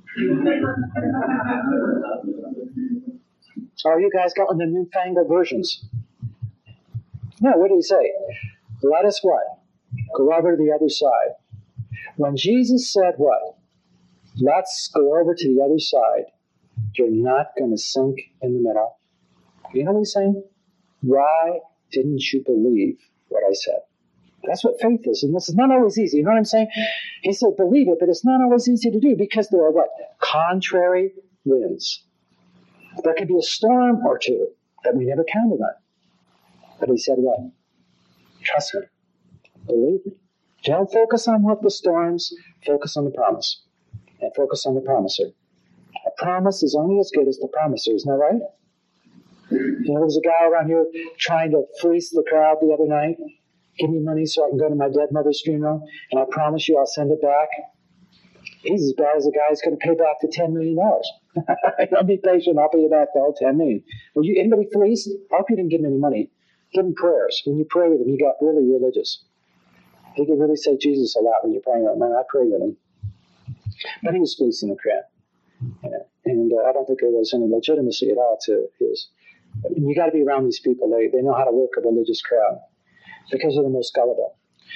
Oh, you guys got one of the newfangled versions. No, what did he say? Let us what? Go over to the other side. When Jesus said what? Let's go over to the other side. You're not going to sink in the middle. You know what he's saying? Why didn't you believe what I said? That's what faith is. And this is not always easy. You know what I'm saying? He said, believe it, but it's not always easy to do because there are what? Contrary winds. There could be a storm or two that we never counted on. But he said what? Trust me. Believe me. Don't focus on what the storms. Focus on the promise. And focus on the promiser. A promise is only as good as the promiser. Isn't that right? You know, there was a guy around here trying to fleece the crowd the other night. Give me money so I can go to my dead mother's funeral, and I promise you I'll send it back. He's as bad as a guy who's going to pay back the $10 million. Don't be patient. I'll pay you back the whole $10 million. Will you, anybody fleece? I hope you didn't give him any money. Give him prayers. When you pray with him, he got really religious. He could really say Jesus a lot when you're praying with him. I pray with him. But he was fleecing the crowd. And I don't think there was any legitimacy at all to his. I mean, you got to be around these people. They know how to work a religious crowd because they're the most gullible.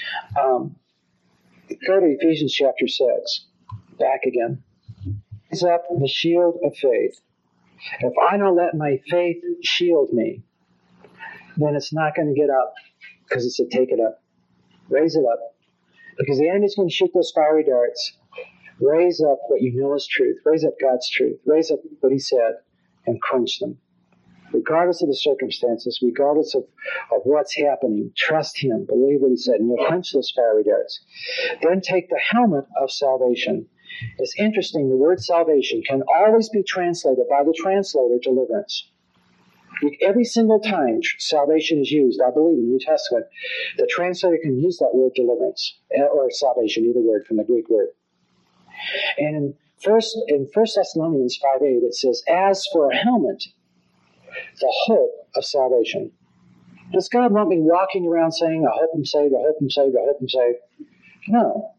Go to Ephesians chapter 6. Back again. Raise up the shield of faith. If I don't let my faith shield me, then it's not going to get up because it said take it up. Raise it up. Because the enemy's going to shoot those fiery darts. Raise up what you know is truth. Raise up God's truth. Raise up what he said and crunch them. regardless of the circumstances, regardless of what's happening. Trust Him. Believe what He said, and you'll quench those fiery darts. Then take the helmet of salvation. It's interesting, the word salvation can always be translated by the translator deliverance. Every single time salvation is used, I believe in the New Testament, the translator can use that word deliverance or salvation, either word from the Greek word. And in 1 Thessalonians 5:8, it says, as for a helmet, the hope of salvation. Does God want me walking around saying, I hope I'm saved, I hope I'm saved, I hope I'm saved? No.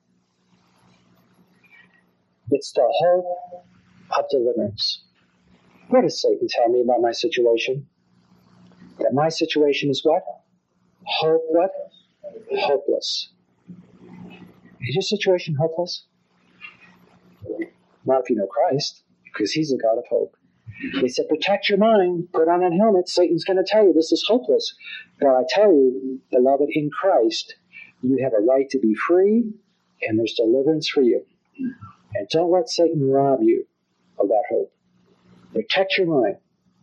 It's the hope of deliverance. What does Satan tell me about my situation? That my situation is what? What? Hopeless. Is your situation hopeless? Not if you know Christ, because He's a God of hope. He said, protect your mind, put on that helmet. Satan's going to tell you this is hopeless. But I tell you, beloved, in Christ, you have a right to be free, and there's deliverance for you. And don't let Satan rob you of that hope. Protect your mind.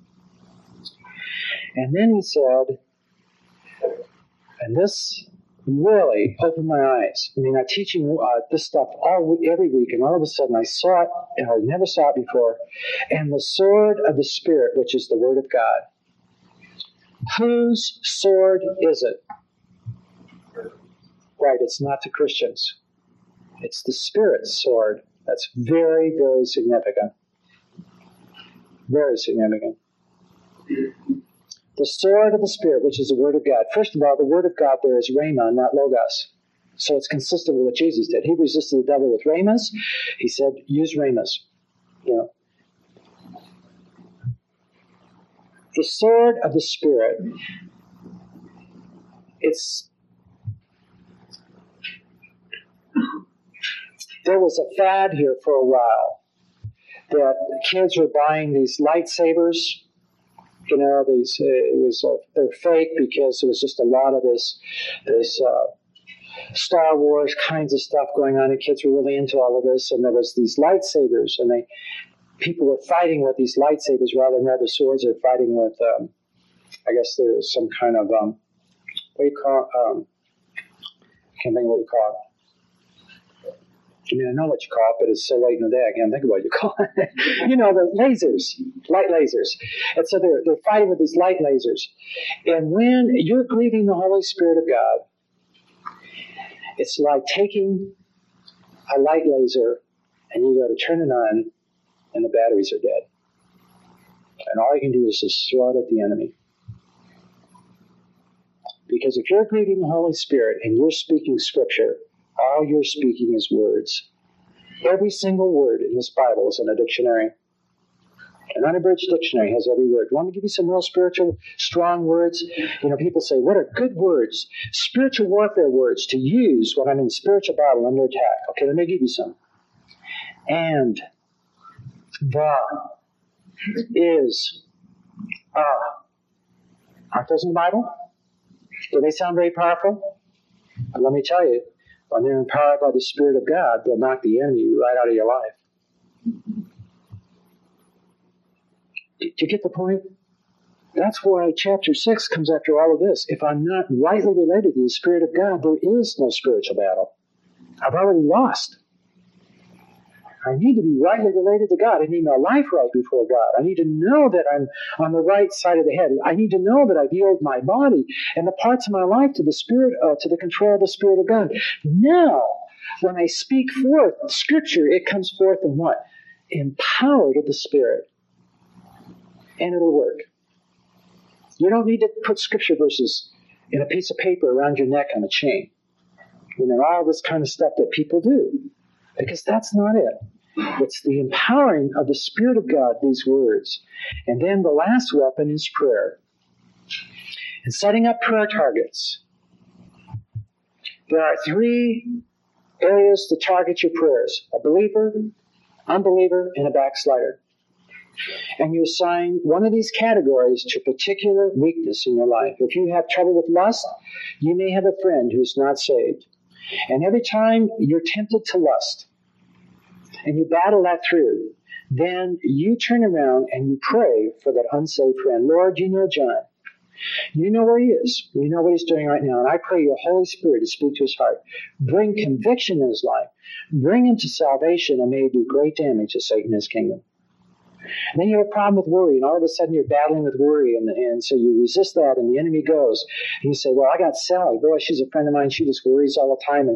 And then he said, and this really opened my eyes. I mean, I'm teaching this stuff every week, and all of a sudden I saw it, and I never saw it before. And the sword of the Spirit, which is the Word of God. Whose sword is it? Right, it's not the Christians. It's the Spirit's sword. That's very, very significant. Very significant. The sword of the Spirit, which is the Word of God. First of all, the Word of God there is Rhema, not Logos. So it's consistent with what Jesus did. He resisted the devil with Rhemas. He said, use Rhemas. You know. The sword of the Spirit, there was a fad here for a while that kids were buying these lightsabers. You know, they're fake because there was just a lot of this Star Wars kinds of stuff going on, and kids were really into all of this. And there was these lightsabers, and people were fighting with these lightsabers rather than other swords. They're fighting with, I guess there was some kind of what do you call? I can't think of what you call it. I mean, I know what you call it, but it's so late in the day, I can't think of what you call it. You know, the lasers, light lasers. And so they're fighting with these light lasers. And when you're grieving the Holy Spirit of God, it's like taking a light laser and you go to turn it on and the batteries are dead. And all you can do is just throw it at the enemy. Because if you're grieving the Holy Spirit and you're speaking Scripture, all you're speaking is words. Every single word in this Bible is in a dictionary. An unabridged dictionary has every word. You want me to give you some real spiritual, strong words? You know, people say, what are good words? Spiritual warfare words to use when I'm in spiritual battle under attack. Okay, let me give you some. And, the, is, aren't those in the Bible? Do they sound very powerful? But let me tell you, when they're empowered by the Spirit of God, they'll knock the enemy right out of your life. Do you get the point? That's why chapter 6 comes after all of this. If I'm not rightly related to the Spirit of God, there is no spiritual battle. I've already lost. I need to be rightly related to God. I need my life right before God. I need to know that I'm on the right side of the head. I need to know that I've yielded my body and the parts of my life to the Spirit, to the control of the Spirit of God. Now, when I speak forth Scripture, it comes forth in what? Empowered of the Spirit. And it'll work. You don't need to put Scripture verses in a piece of paper around your neck on a chain. You know, all this kind of stuff that people do. Because that's not it. It's the empowering of the Spirit of God, these words. And then the last weapon is prayer. And setting up prayer targets. There are 3 areas to target your prayers. A believer, unbeliever, and a backslider. And you assign one of these categories to a particular weakness in your life. If you have trouble with lust, you may have a friend who's not saved. And every time you're tempted to lust, and you battle that through, then you turn around and you pray for that unsaved friend. Lord, you know John. You know where he is. You know what he's doing right now. And I pray your Holy Spirit to speak to his heart. Bring conviction in his life. Bring him to salvation, and may he do great damage to Satan and his kingdom. And then you have a problem with worry, and all of a sudden you're battling with worry, and so you resist that, and the enemy goes. And you say, well, I got Sally. Boy, she's a friend of mine. She just worries all the time.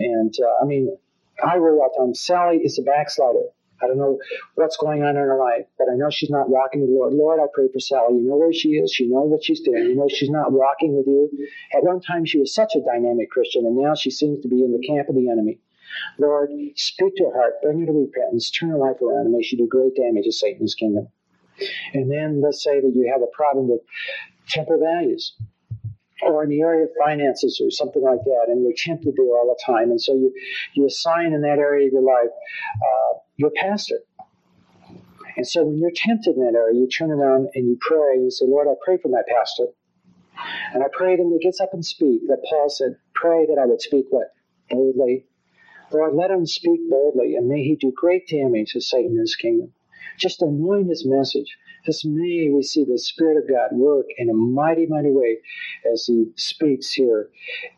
I worry all the time. Sally is a backslider. I don't know what's going on in her life, but I know she's not walking with the Lord. Lord, I pray for Sally. You know where she is. You know what she's doing. You know she's not walking with you. At one time, she was such a dynamic Christian, and now she seems to be in the camp of the enemy. Lord, speak to her heart. Bring her to repentance. Turn her life around, and may she do great damage to Satan's kingdom. And then let's say that you have a problem with temper values, or in the area of finances or something like that, and you're tempted there all the time. And so you assign in that area of your life your pastor. And so when you're tempted in that area, you turn around and you pray and you say, Lord, I pray for my pastor. And I pray that he gets up and speak. That Paul said, pray that I would speak what? Boldly. Lord, let him speak boldly, and may he do great damage to Satan and his kingdom. Just anoint his message. Just may we see the Spirit of God work in a mighty, mighty way as he speaks here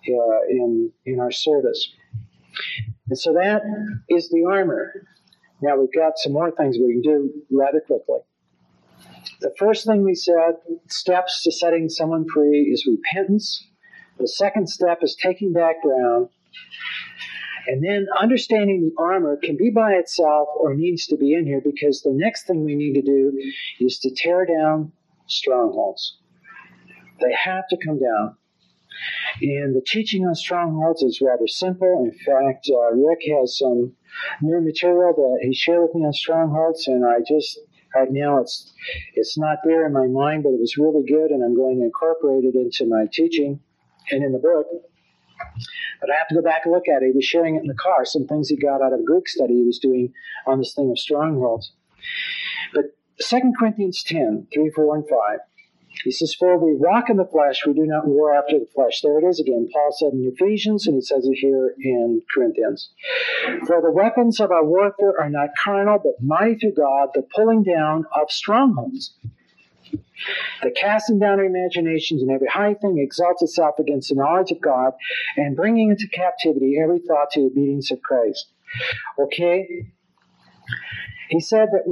in our service. And so that is the armor. Now we've got some more things we can do rather quickly. The first thing we said, steps to setting someone free, is repentance. The second step is taking back ground. And then understanding the armor can be by itself or needs to be in here, because the next thing we need to do is to tear down strongholds. They have to come down. And the teaching on strongholds is rather simple. In fact, Rick has some new material that he shared with me on strongholds, and right now it's not there in my mind, but it was really good, and I'm going to incorporate it into my teaching and in the book. But I have to go back and look at it. He was sharing it in the car, some things he got out of a Greek study he was doing on this thing of strongholds. But 2 Corinthians 10, 3, 4, and 5, he says, for we walk in the flesh, we do not war after the flesh. There it is again. Paul said in Ephesians, and he says it here in Corinthians. For the weapons of our warfare are not carnal, but mighty through God, the pulling down of strongholds. The casting down of imaginations and every high thing exalts itself against the knowledge of God, and bringing into captivity every thought to the obedience of Christ. Okay? He said that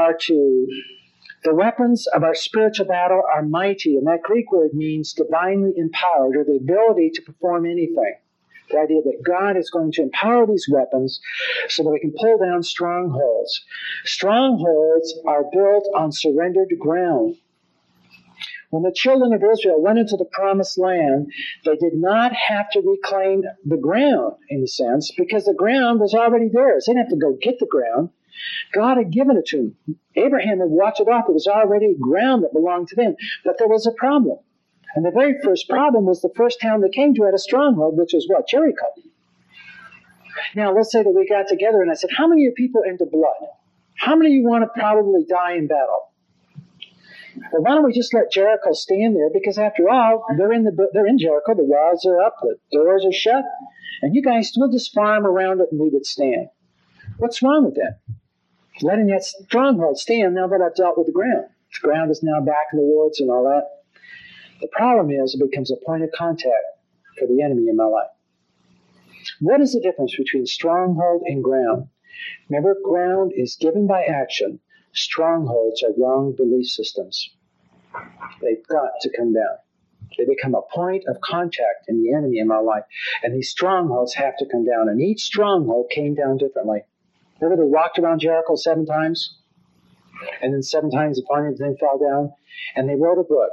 the weapons of our spiritual battle are mighty, and that Greek word means divinely empowered, or the ability to perform anything. The idea that God is going to empower these weapons so that we can pull down strongholds. Strongholds are built on surrendered ground. When the children of Israel went into the promised land, they did not have to reclaim the ground, in a sense, because the ground was already theirs. They didn't have to go get the ground. God had given it to them. Abraham had watched it off. It was already ground that belonged to them. But there was a problem. And the very first problem was the first town they came to had a stronghold, which was what? Jericho. Now, let's say that we got together and I said, how many of you people are into blood? How many of you want to probably die in battle? Well, why don't we just let Jericho stand there? Because after all, they're in Jericho. The walls are up. The doors are shut. And you guys will just farm around it and we would stand. What's wrong with that? Letting that stronghold stand now that I've dealt with the ground. The ground is now back in the Lord's and all that. The problem is it becomes a point of contact for the enemy in my life. What is the difference between stronghold and ground? Remember, ground is given by action. Strongholds are wrong belief systems. They've got to come down. They become a point of contact in the enemy in my life. And these strongholds have to come down. And each stronghold came down differently. Remember they walked around Jericho 7 times? And then 7 times the final thing fell down? And they wrote a book,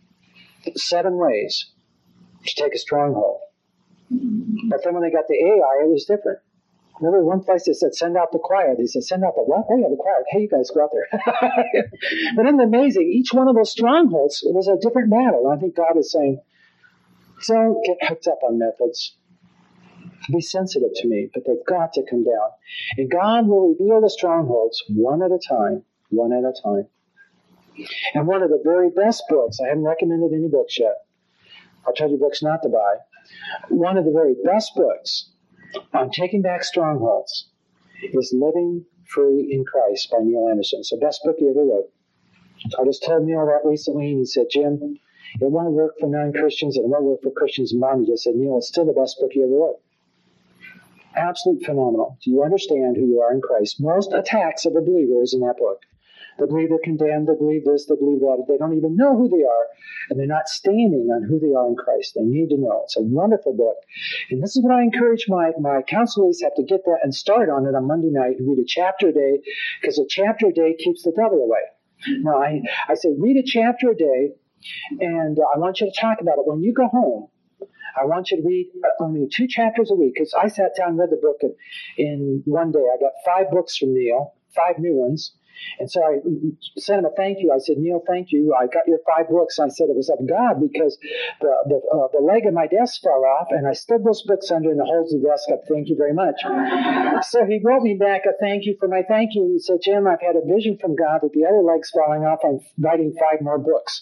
7 ways to take a stronghold. But then when they got the AI, it was different. Remember one place they said, send out the choir. They said, send out the what? Oh, yeah, the choir. Hey, you guys go out there. But isn't it amazing? Each one of those strongholds, it was a different battle. I think God is saying, don't get hooked up on methods. Be sensitive to me, but they've got to come down. And God will reveal the strongholds one at a time, one at a time. And one of the very best books, I haven't recommended any books yet. I'll tell you books not to buy. One of the very best books on taking back strongholds is Living Free in Christ by Neil Anderson. It's the best book he ever wrote. I just told Neil that recently, and he said, Jim, it won't work for non-Christians, and it won't work for Christians in bondage. I said, Neil, it's still the best book he ever wrote. Absolutely phenomenal. Do you understand who you are in Christ? Most attacks of a believer is in that book. They believe they're condemned, they believe this, they believe that. They don't even know who they are, and they're not standing on who they are in Christ. They need to know. It's a wonderful book. And this is what I encourage my counselees have to get that and start on it on Monday night and read a chapter a day, because a chapter a day keeps the devil away. Now, I say read a chapter a day, and I want you to talk about it. When you go home, I want you to read only 2 chapters a week, because I sat down and read the book in one day. I got 5 books from Neil, 5 new ones. And so I sent him a thank you. I said, Neil, thank you. I got your 5 books. I said it was of God, because the leg of my desk fell off, and I stood those books under and it holds the desk up. Thank you very much. So he wrote me back a thank you for my thank you. He said, Jim, I've had a vision from God that the other leg's falling off. I'm writing 5 more books.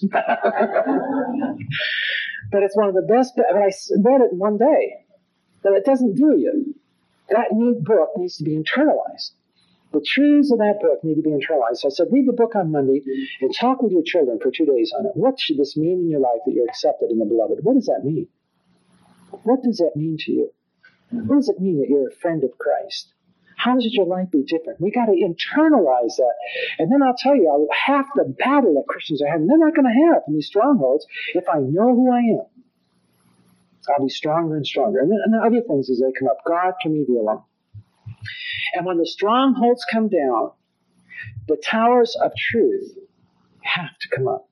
But it's one of the best. But I read it in one day. But it doesn't do you. That neat book needs to be internalized. The truths of that book need to be internalized. So I said, read the book on Monday and talk with your children for 2 days on it. What should this mean in your life that you're accepted in the beloved? What does that mean? What does that mean to you? What does it mean that you're a friend of Christ? How should your life be different? We got to internalize that. And then I'll tell you, half the battle that Christians are having, they're not going to have in these strongholds if I know who I am. I'll be stronger and stronger. And then other things as they come up, God can reveal them. And when the strongholds come down, the towers of truth have to come up.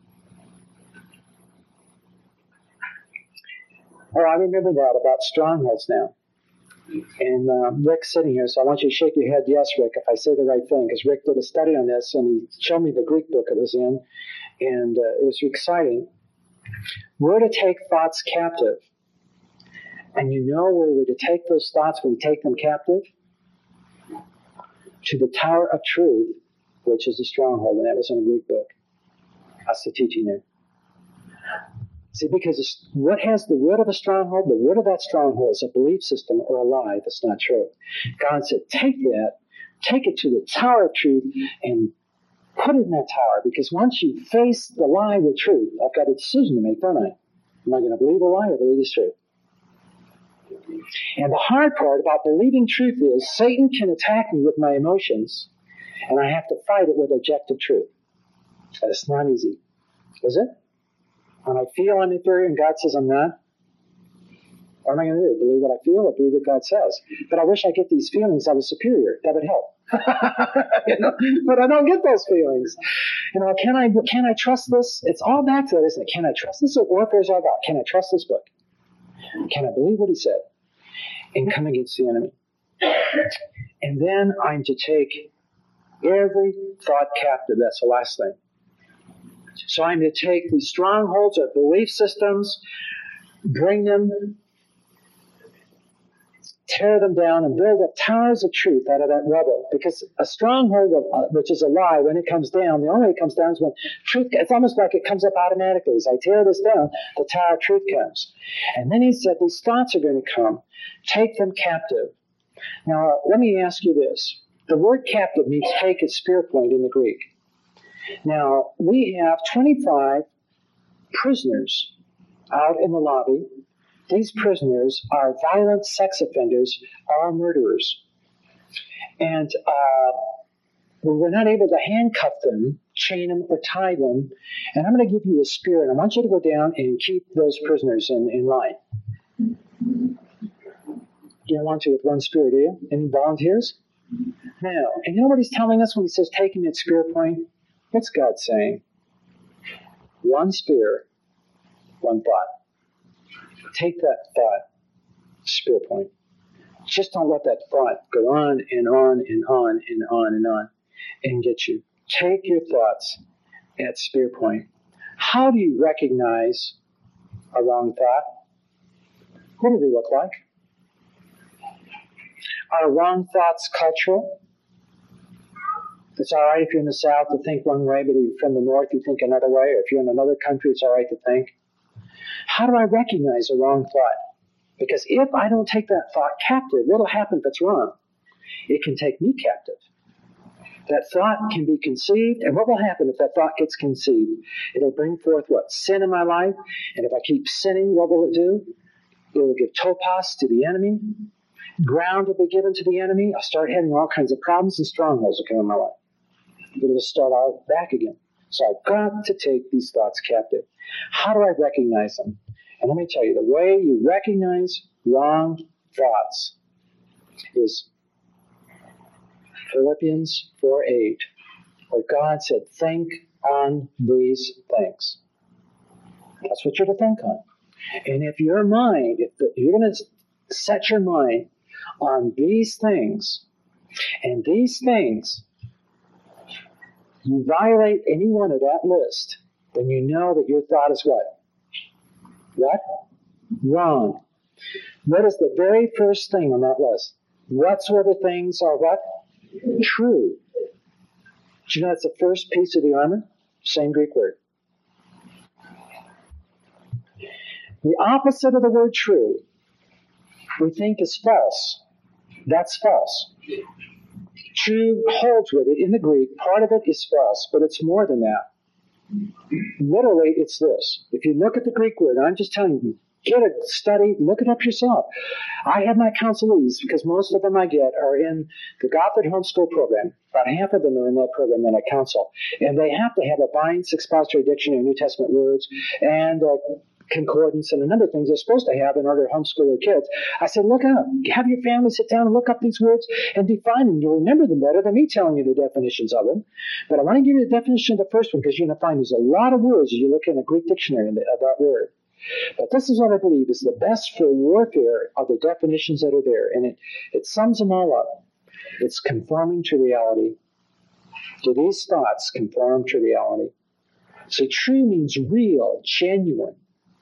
Oh, I remember that about strongholds now. And Rick's sitting here, so I want you to shake your head, yes, Rick, if I say the right thing, because Rick did a study on this, and he showed me the Greek book it was in, and it was exciting. We're to take thoughts captive. And you know where we're to take those thoughts when we take them captive? To the tower of truth, which is the stronghold, and that was in a Greek book. That's the teaching there. See, because what has the root of a stronghold? The root of that stronghold is a belief system or a lie that's not true. God said, take it to the tower of truth and put it in that tower, because once you face the lie with truth, I've got a decision to make, don't I? Am I going to believe a lie or believe the truth? And the hard part about believing truth is Satan can attack me with my emotions, and I have to fight it with objective truth. And it's not easy, is it? When I feel I'm inferior and God says I'm not, what am I going to do? Believe what I feel or believe what God says? But I wish I get these feelings I was superior. That would help. But I don't get those feelings. Can I trust this? It's all back to that, isn't it? Can I trust this? What warfare is all about? Can I trust this book? Can I believe what he said? And come against the enemy. And then I'm to take every thought captive. That's the last thing. So I'm to take these strongholds or belief systems, bring them, tear them down, and build up towers of truth out of that rubble. Because a stronghold, which is a lie, when it comes down, the only way it comes down is when truth, it's almost like it comes up automatically. As I tear this down, the tower of truth comes. And then he said, these thoughts are going to come. Take them captive. Now, let me ask you this. The word captive means take at spear point in the Greek. Now, we have 25 prisoners out in the lobby. These prisoners are violent sex offenders, are murderers. And we were not able to handcuff them, chain them, or tie them. And I'm going to give you a spear, and I want you to go down and keep those prisoners in line. You don't want to with one spear, do you? Any volunteers? Now, and you know what he's telling us when he says taking at spear point? What's God saying? One spear, one thought. Take that thought, spear point. Just don't let that thought go on and on and on and on and on and get you. Take your thoughts at spear point. How do you recognize a wrong thought? What do they look like? Are wrong thoughts cultural? It's all right if you're in the South to think one way, but if you're from the North, you think another way. Or if you're in another country, it's all right to think. How do I recognize a wrong thought? Because if I don't take that thought captive, what'll happen if it's wrong? It can take me captive. That thought can be conceived, and what will happen if that thought gets conceived? It'll bring forth what? Sin in my life, and if I keep sinning, what will it do? It will give topos to the enemy. Ground will be given to the enemy. I'll start having all kinds of problems and strongholds that come in my life. It'll start all back again. So I've got to take these thoughts captive. How do I recognize them? And let me tell you, the way you recognize wrong thoughts is Philippians 4:8, where God said, think on these things. That's what you're to think on. And if your mind, you're going to set your mind on these things, and these things, you violate any one of that list, then you know that your thought is what? What? Wrong. What is the very first thing on that list? Whatsoever things are what? True. Do you know that's the first piece of the armor? Same Greek word. The opposite of the word true, we think is false. That's false. True holds with it in the Greek. Part of it is false, but it's more than that. Literally, it's this. If you look at the Greek word, I'm just telling you, get a study, look it up yourself. I have my counselees, because most of them I get are in the Gothard Homeschool Program. About half of them are in that program that I counsel. And they have to have a Vine's Expository Dictionary of New Testament words and concordance and another things they're supposed to have in order to homeschool their kids. I said, look up. Have your family sit down and look up these words and define them. You'll remember them better than me telling you the definitions of them. But I want to give you the definition of the first one, because you're going to find there's a lot of words as you look in a Greek dictionary of that word. But this is what I believe is the best for warfare of the definitions that are there. And it sums them all up. It's conforming to reality. Do these thoughts conform to reality? See, true means real, genuine.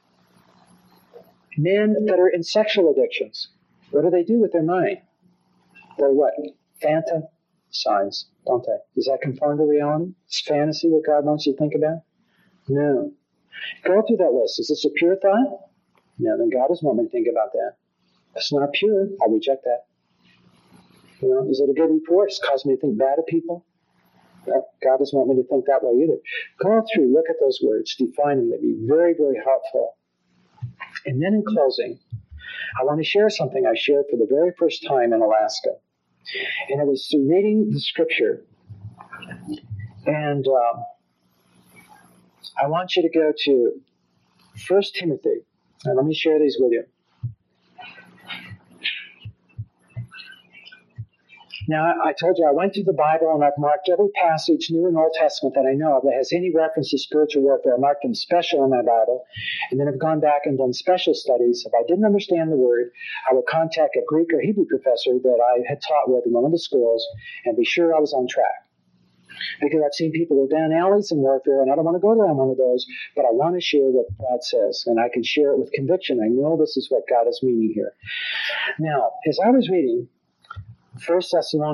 Men that are in sexual addictions, what do they do with their mind? They what? Fantasize, don't they? Does that conform to reality? Is fantasy what God wants you to think about? No. Go through that list. Is this a pure thought? No, then God doesn't want me to think about that. If it's not pure, I reject that. Is it a good report? It's caused me to think bad of people? No, God doesn't want me to think that way either. Go through, look at those words, define them. They'd be very, very helpful. And then in closing, I want to share something I shared for the very first time in Alaska. And it was through reading the scripture. And I want you to go to 1 Timothy. And let me share these with you. Now, I told you I went through the Bible and I've marked every passage, New and Old Testament, that I know of that has any reference to spiritual warfare. I marked them special in my Bible. And then I've gone back and done special studies. If I didn't understand the word, I would contact a Greek or Hebrew professor that I had taught with in one of the schools and be sure I was on track. Because I've seen people go down alleys in warfare, and I don't want to go down one of those, but I want to share what God says, and I can share it with conviction. I know this is what God is meaning here. Now, as I was reading 1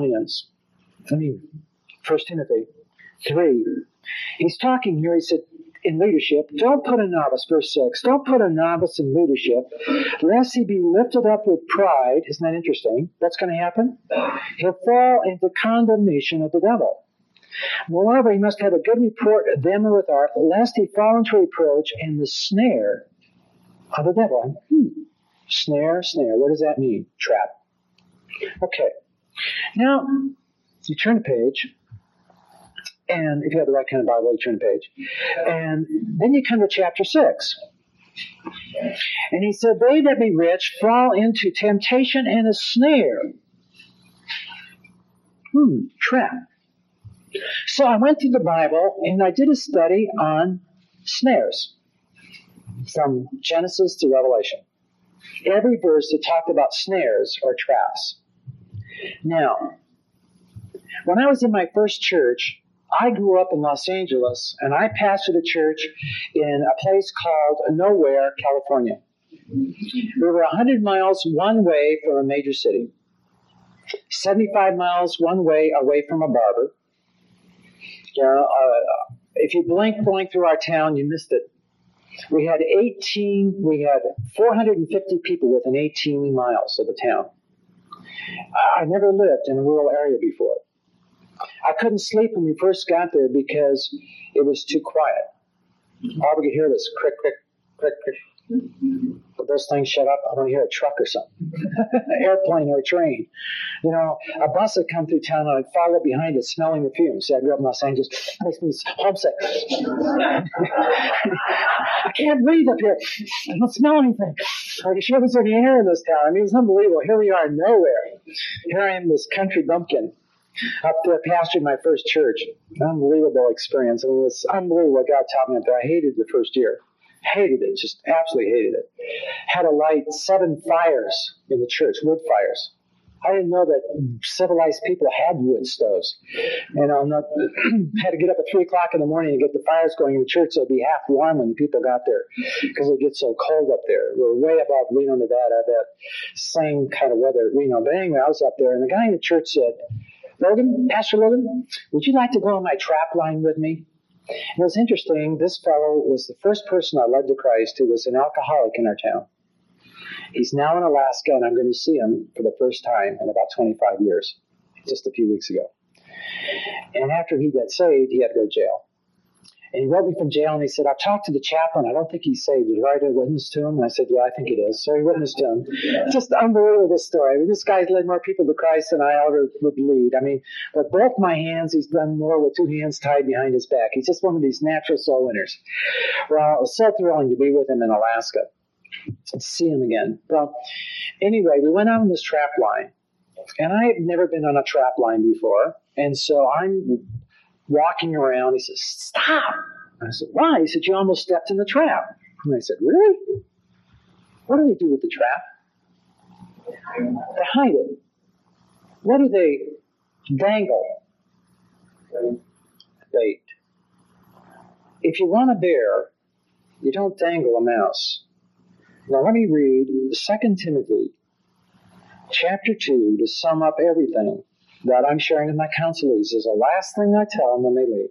Timothy 3, he's talking here, he said, in leadership, don't put a novice, verse 6, don't put a novice in leadership, lest he be lifted up with pride. Isn't that interesting? What's going to happen? He'll fall into condemnation of the devil. Moreover, he must have a good report of them without, lest he fall into reproach and the snare of the devil. Snare. What does that mean? Trap. Okay. Now, you turn a page, and if you have the right kind of Bible, you turn a page. And then you come to chapter 6. And he said, they that be rich fall into temptation and a snare. Trap. So I went through the Bible and I did a study on snares from Genesis to Revelation. Every verse that talked about snares or traps. Now, when I was in my first church, I grew up in Los Angeles and I pastored a church in a place called Nowhere, California. We were 100 miles one way from a major city, 75 miles one way away from a barber. If you blink through our town, you missed it. We had 450 people within 18 miles of the town. I never lived in a rural area before. I couldn't sleep when we first got there because it was too quiet. All we could hear was crick, crick, crick, crick. But those things shut up. I want to hear a truck or something, an airplane or a train. You know, a bus would come through town and I'd follow behind it, smelling the fumes. See, I grew up in Los Angeles. It makes me homesick. I can't breathe up here. I don't smell anything. I could sure there's any air in this town. I mean, it's unbelievable. Here we are, nowhere. Here I am, this country bumpkin, up there pastoring my first church. Unbelievable experience. I mean, it was unbelievable what God taught me up there. I hated the first year. Hated it, just absolutely hated it. Had to light 7 fires in the church, wood fires. I didn't know that civilized people had wood stoves. And had to get up at 3 o'clock in the morning to get the fires going in the church so it'd be half warm when the people got there because it gets so cold up there. We're way above Reno, Nevada, that same kind of weather at Reno. But anyway, I was up there and the guy in the church said, Logan, Pastor Logan, would you like to go on my trap line with me? And it was interesting. This fellow was the first person I led to Christ who was an alcoholic in our town. He's now in Alaska, and I'm going to see him for the first time in about 25 years, just a few weeks ago. And after he got saved, he had to go to jail. And he wrote me from jail, and he said, I've talked to the chaplain. I don't think he's saved. Did I write a witness to him? And I said, yeah, I think it is. So he witnessed to him. Just unbelievable story. I mean, this guy's led more people to Christ than I ever would lead. I mean, with both my hands, he's done more with 2 hands tied behind his back. He's just one of these natural soul winners. Well, it was so thrilling to be with him in Alaska, to see him again. Well, anyway, we went on this trap line, and I had never been on a trap line before. And so I'm walking around. He says, stop. I said, why? He said, you almost stepped in the trap. And I said, really? What do they do with the trap? They hide it. What do they dangle? Bait. If you want a bear, you don't dangle a mouse. Now let me read 2 Timothy chapter 2 to sum up everything that I'm sharing with my counselees. Is the last thing I tell them when they leave.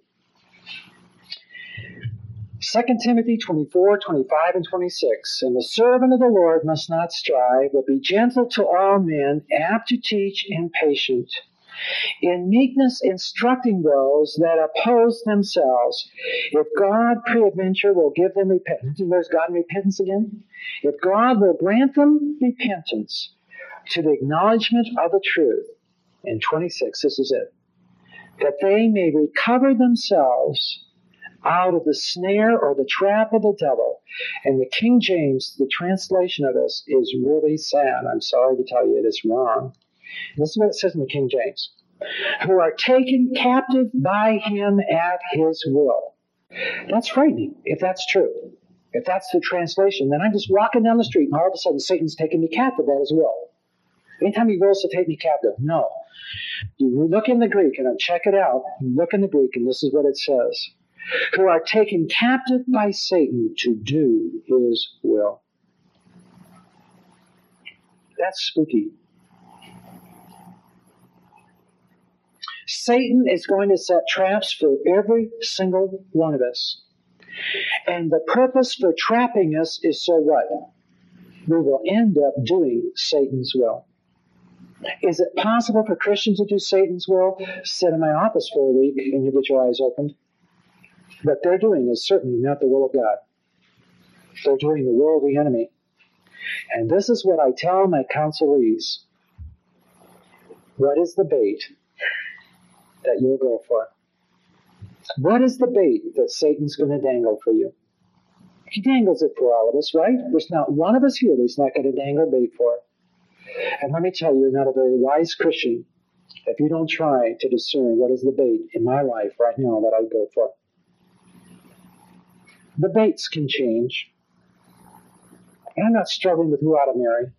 2 Timothy 24, 25, and 26. And the servant of the Lord must not strive, but be gentle to all men, apt to teach, and patient, in meekness instructing those that oppose themselves. If God peradventure will give them repentance, and there's God and repentance again. If God will grant them repentance to the acknowledgement of the truth. And 26, this is it. That they may recover themselves out of the snare or the trap of the devil. And the King James, the translation of this is really sad. I'm sorry to tell you it is wrong. And this is what it says in the King James. Who are taken captive by him at his will. That's frightening, if that's true. If that's the translation, then I'm just walking down the street and all of a sudden Satan's taking me captive at his will. Anytime he wills to take me captive, no. You look in the Greek and check it out. You look in the Greek and this is what it says. Who are taken captive by Satan to do his will. That's spooky. Satan is going to set traps for every single one of us. And the purpose for trapping us is so what? We will end up doing Satan's will. Is it possible for Christians to do Satan's will? Sit in my office for a week and you get your eyes opened. What they're doing is certainly not the will of God. They're doing the will of the enemy. And this is what I tell my counselees. What is the bait that you'll go for? What is the bait that Satan's going to dangle for you? He dangles it for all of us, right? There's not one of us here that he's not going to dangle bait for. And let me tell you, you're not a very wise Christian if you don't try to discern what is the bait in my life right now that I go for. The baits can change. And I'm not struggling with who ought to marry.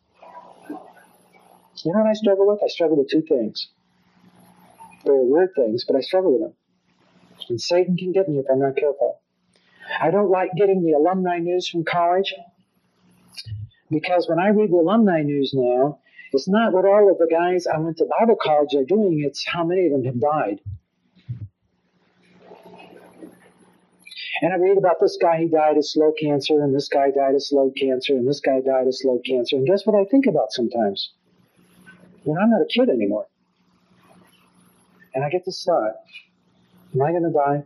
You know what I struggle with? I struggle with 2 things. They're weird things, but I struggle with them. And Satan can get me if I'm not careful. I don't like getting the alumni news from college, because when I read the alumni news now, it's not what all of the guys I went to Bible college are doing, it's how many of them have died. And I read about this guy, he died of slow cancer, and this guy died of slow cancer, and this guy died of slow cancer. And guess what I think about sometimes? I'm not a kid anymore. And I get this thought, am I going to die?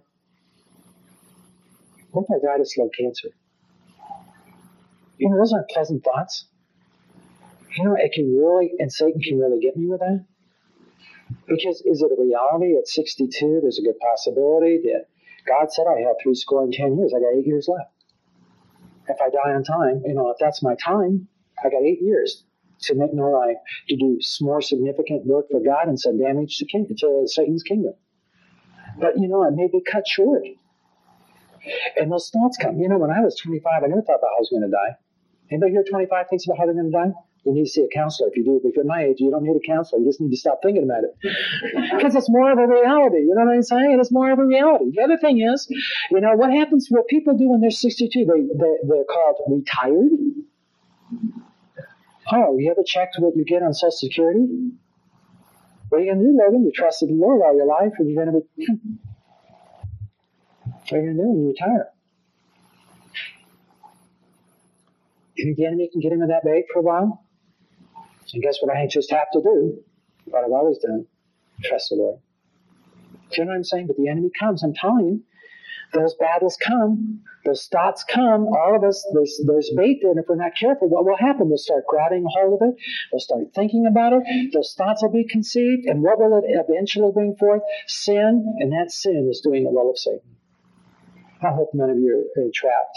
What if I died of slow cancer? Those aren't pleasant thoughts. It can really, and Satan can really get me with that. Because is it a reality at 62? There's a good possibility that God said I have 70 years. I got 8 years left. If I die on time, if that's my time, I got 8 years to make my life to do more significant work for God and some damage to Satan's kingdom. But it may be cut short. And those thoughts come. When I was 25, I never thought about how I was going to die. Anybody here 25 thinks about how they're going to die? You need to see a counselor. If you're my age, you don't need a counselor. You just need to stop thinking about it. Because it's more of a reality. You know what I'm saying? It's more of a reality. The other thing is, what happens, what people do when they're 62, they're called retired. Oh, you ever checked what you get on Social Security? What are you going to do, Logan? You trusted the Lord all your life, and you're going to be... What are you going to do when you retire? You think the enemy can get him in that bait for a while? And guess what I just have to do? What I've always done. Trust the Lord. Do you know what I'm saying? But the enemy comes. I'm telling you. Those battles come. Those thoughts come. All of us, there's bait there. And if we're not careful, what will happen? We'll start grabbing hold of it. We'll start thinking about it. Those thoughts will be conceived. And what will it eventually bring forth? Sin. And that sin is doing the will of Satan. I hope none of you are trapped.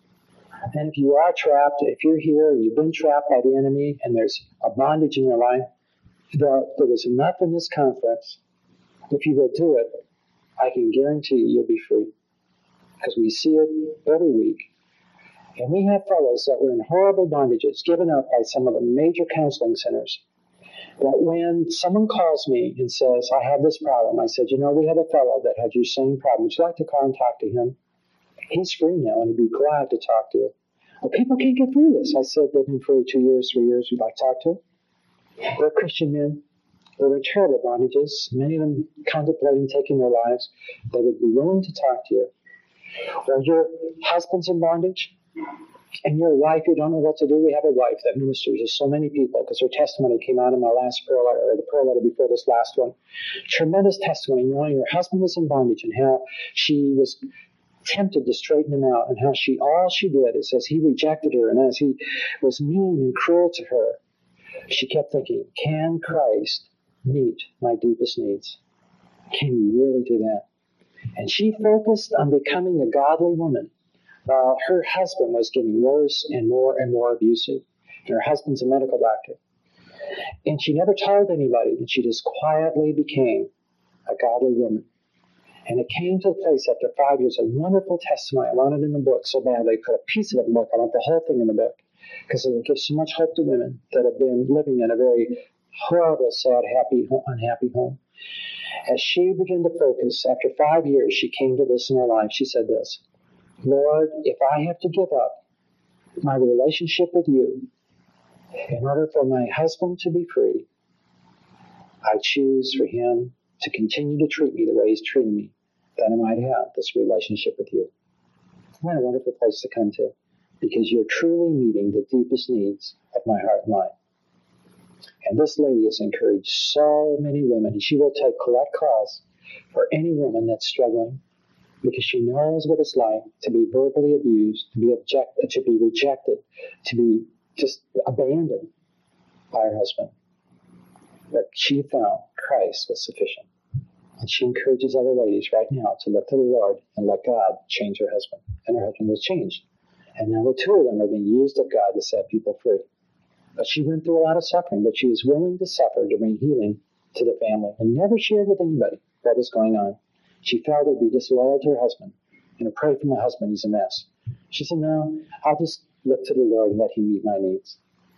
And if you are trapped, if you're here and you've been trapped by the enemy and there's a bondage in your life, there was enough in this conference. If you will do it, I can guarantee you'll be free. Because we see it every week. And we have fellows that were in horrible bondages, given up by some of the major counseling centers, that when someone calls me and says, I have this problem, I said, we have a fellow that had your same problem. Would you like to call and talk to him? He's free now, and he'd be glad to talk to you. Well, people can't get through this. I said, they've been free 2 years, 3 years. Would you like to talk to them? They're Christian men. They're in terrible bondages. Many of them contemplating taking their lives. They would be willing to talk to you. Or your husband's in bondage, and your wife, you don't know what to do. We have a wife that ministers to so many people, because her testimony came out in my last prayer letter, or the prayer letter before this last one. Tremendous testimony, knowing her husband was in bondage and how she was tempted to straighten him out, and how all she did is, as he rejected her and as he was mean and cruel to her, she kept thinking, can Christ meet my deepest needs? Can he really do that? And she focused on becoming a godly woman while her husband was getting worse and more abusive. And her husband's a medical doctor. And she never told anybody, and she just quietly became a godly woman. And it came to the place after 5 years, a wonderful testimony. I wanted it in the book so bad they put a piece of it in the book. I want the whole thing in the book, because it will give so much hope to women that have been living in a very horrible, sad, unhappy home. As she began to focus, after 5 years, she came to this in her life. She said this, Lord, if I have to give up my relationship with you in order for my husband to be free, I choose for him to continue to treat me the way he's treating me, that I might have this relationship with you. What a wonderful place to come to, because you're truly meeting the deepest needs of my heart and life. And this lady has encouraged so many women, and she will collect costs for any woman that's struggling, because she knows what it's like to be verbally abused, to be rejected, to be just abandoned by her husband. But she found Christ was sufficient. And she encourages other ladies right now to look to the Lord and let God change her husband. And her husband was changed. And now the two of them are being used of God to set people free. But she went through a lot of suffering, but she was willing to suffer to bring healing to the family and never shared with anybody what was going on. She felt it would be disloyal to her husband. Pray for my husband, he's a mess. She said, no, I'll just look to the Lord and let him meet my needs.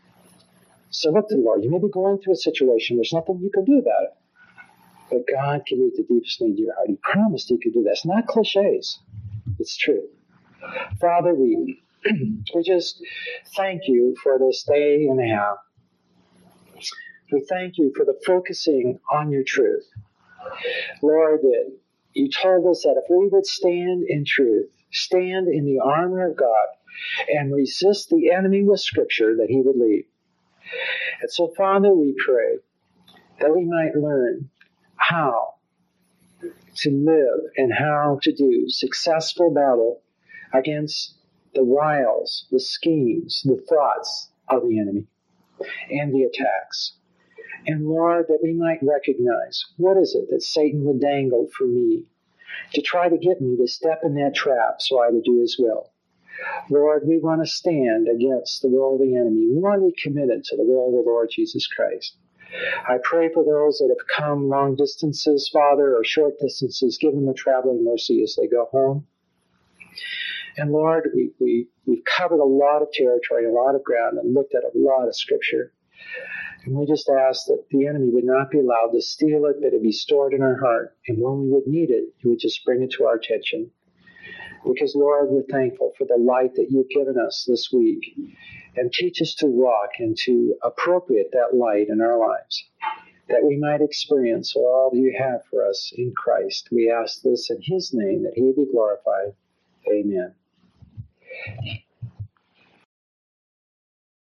So look to the Lord. You may be going through a situation. There's nothing you can do about it. But God can meet the deepest need of your heart. He promised he could do that. It's not cliches. It's true. Father, we just thank you for this day and a half. We thank you for the focusing on your truth. Lord, that you told us that if we would stand in truth, stand in the armor of God, and resist the enemy with Scripture, that he would leave. And so, Father, we pray that we might learn how to live and how to do successful battle against the wiles, the schemes, the thoughts of the enemy and the attacks. And Lord, that we might recognize what is it that Satan would dangle for me to try to get me to step in that trap so I would do his will. Lord, we want to stand against the will of the enemy. We want to be committed to the will of the Lord Jesus Christ. I pray for those that have come long distances, Father, or short distances. Give them a traveling mercy as they go home. And Lord, we've covered a lot of territory, a lot of ground, and looked at a lot of Scripture. And we just ask that the enemy would not be allowed to steal it, but it be stored in our heart. And when we would need it, you would just bring it to our attention. Because, Lord, we're thankful for the light that you've given us this week. And teach us to walk and to appropriate that light in our lives, that we might experience all you have for us in Christ. We ask this in his name, that he be glorified. Amen.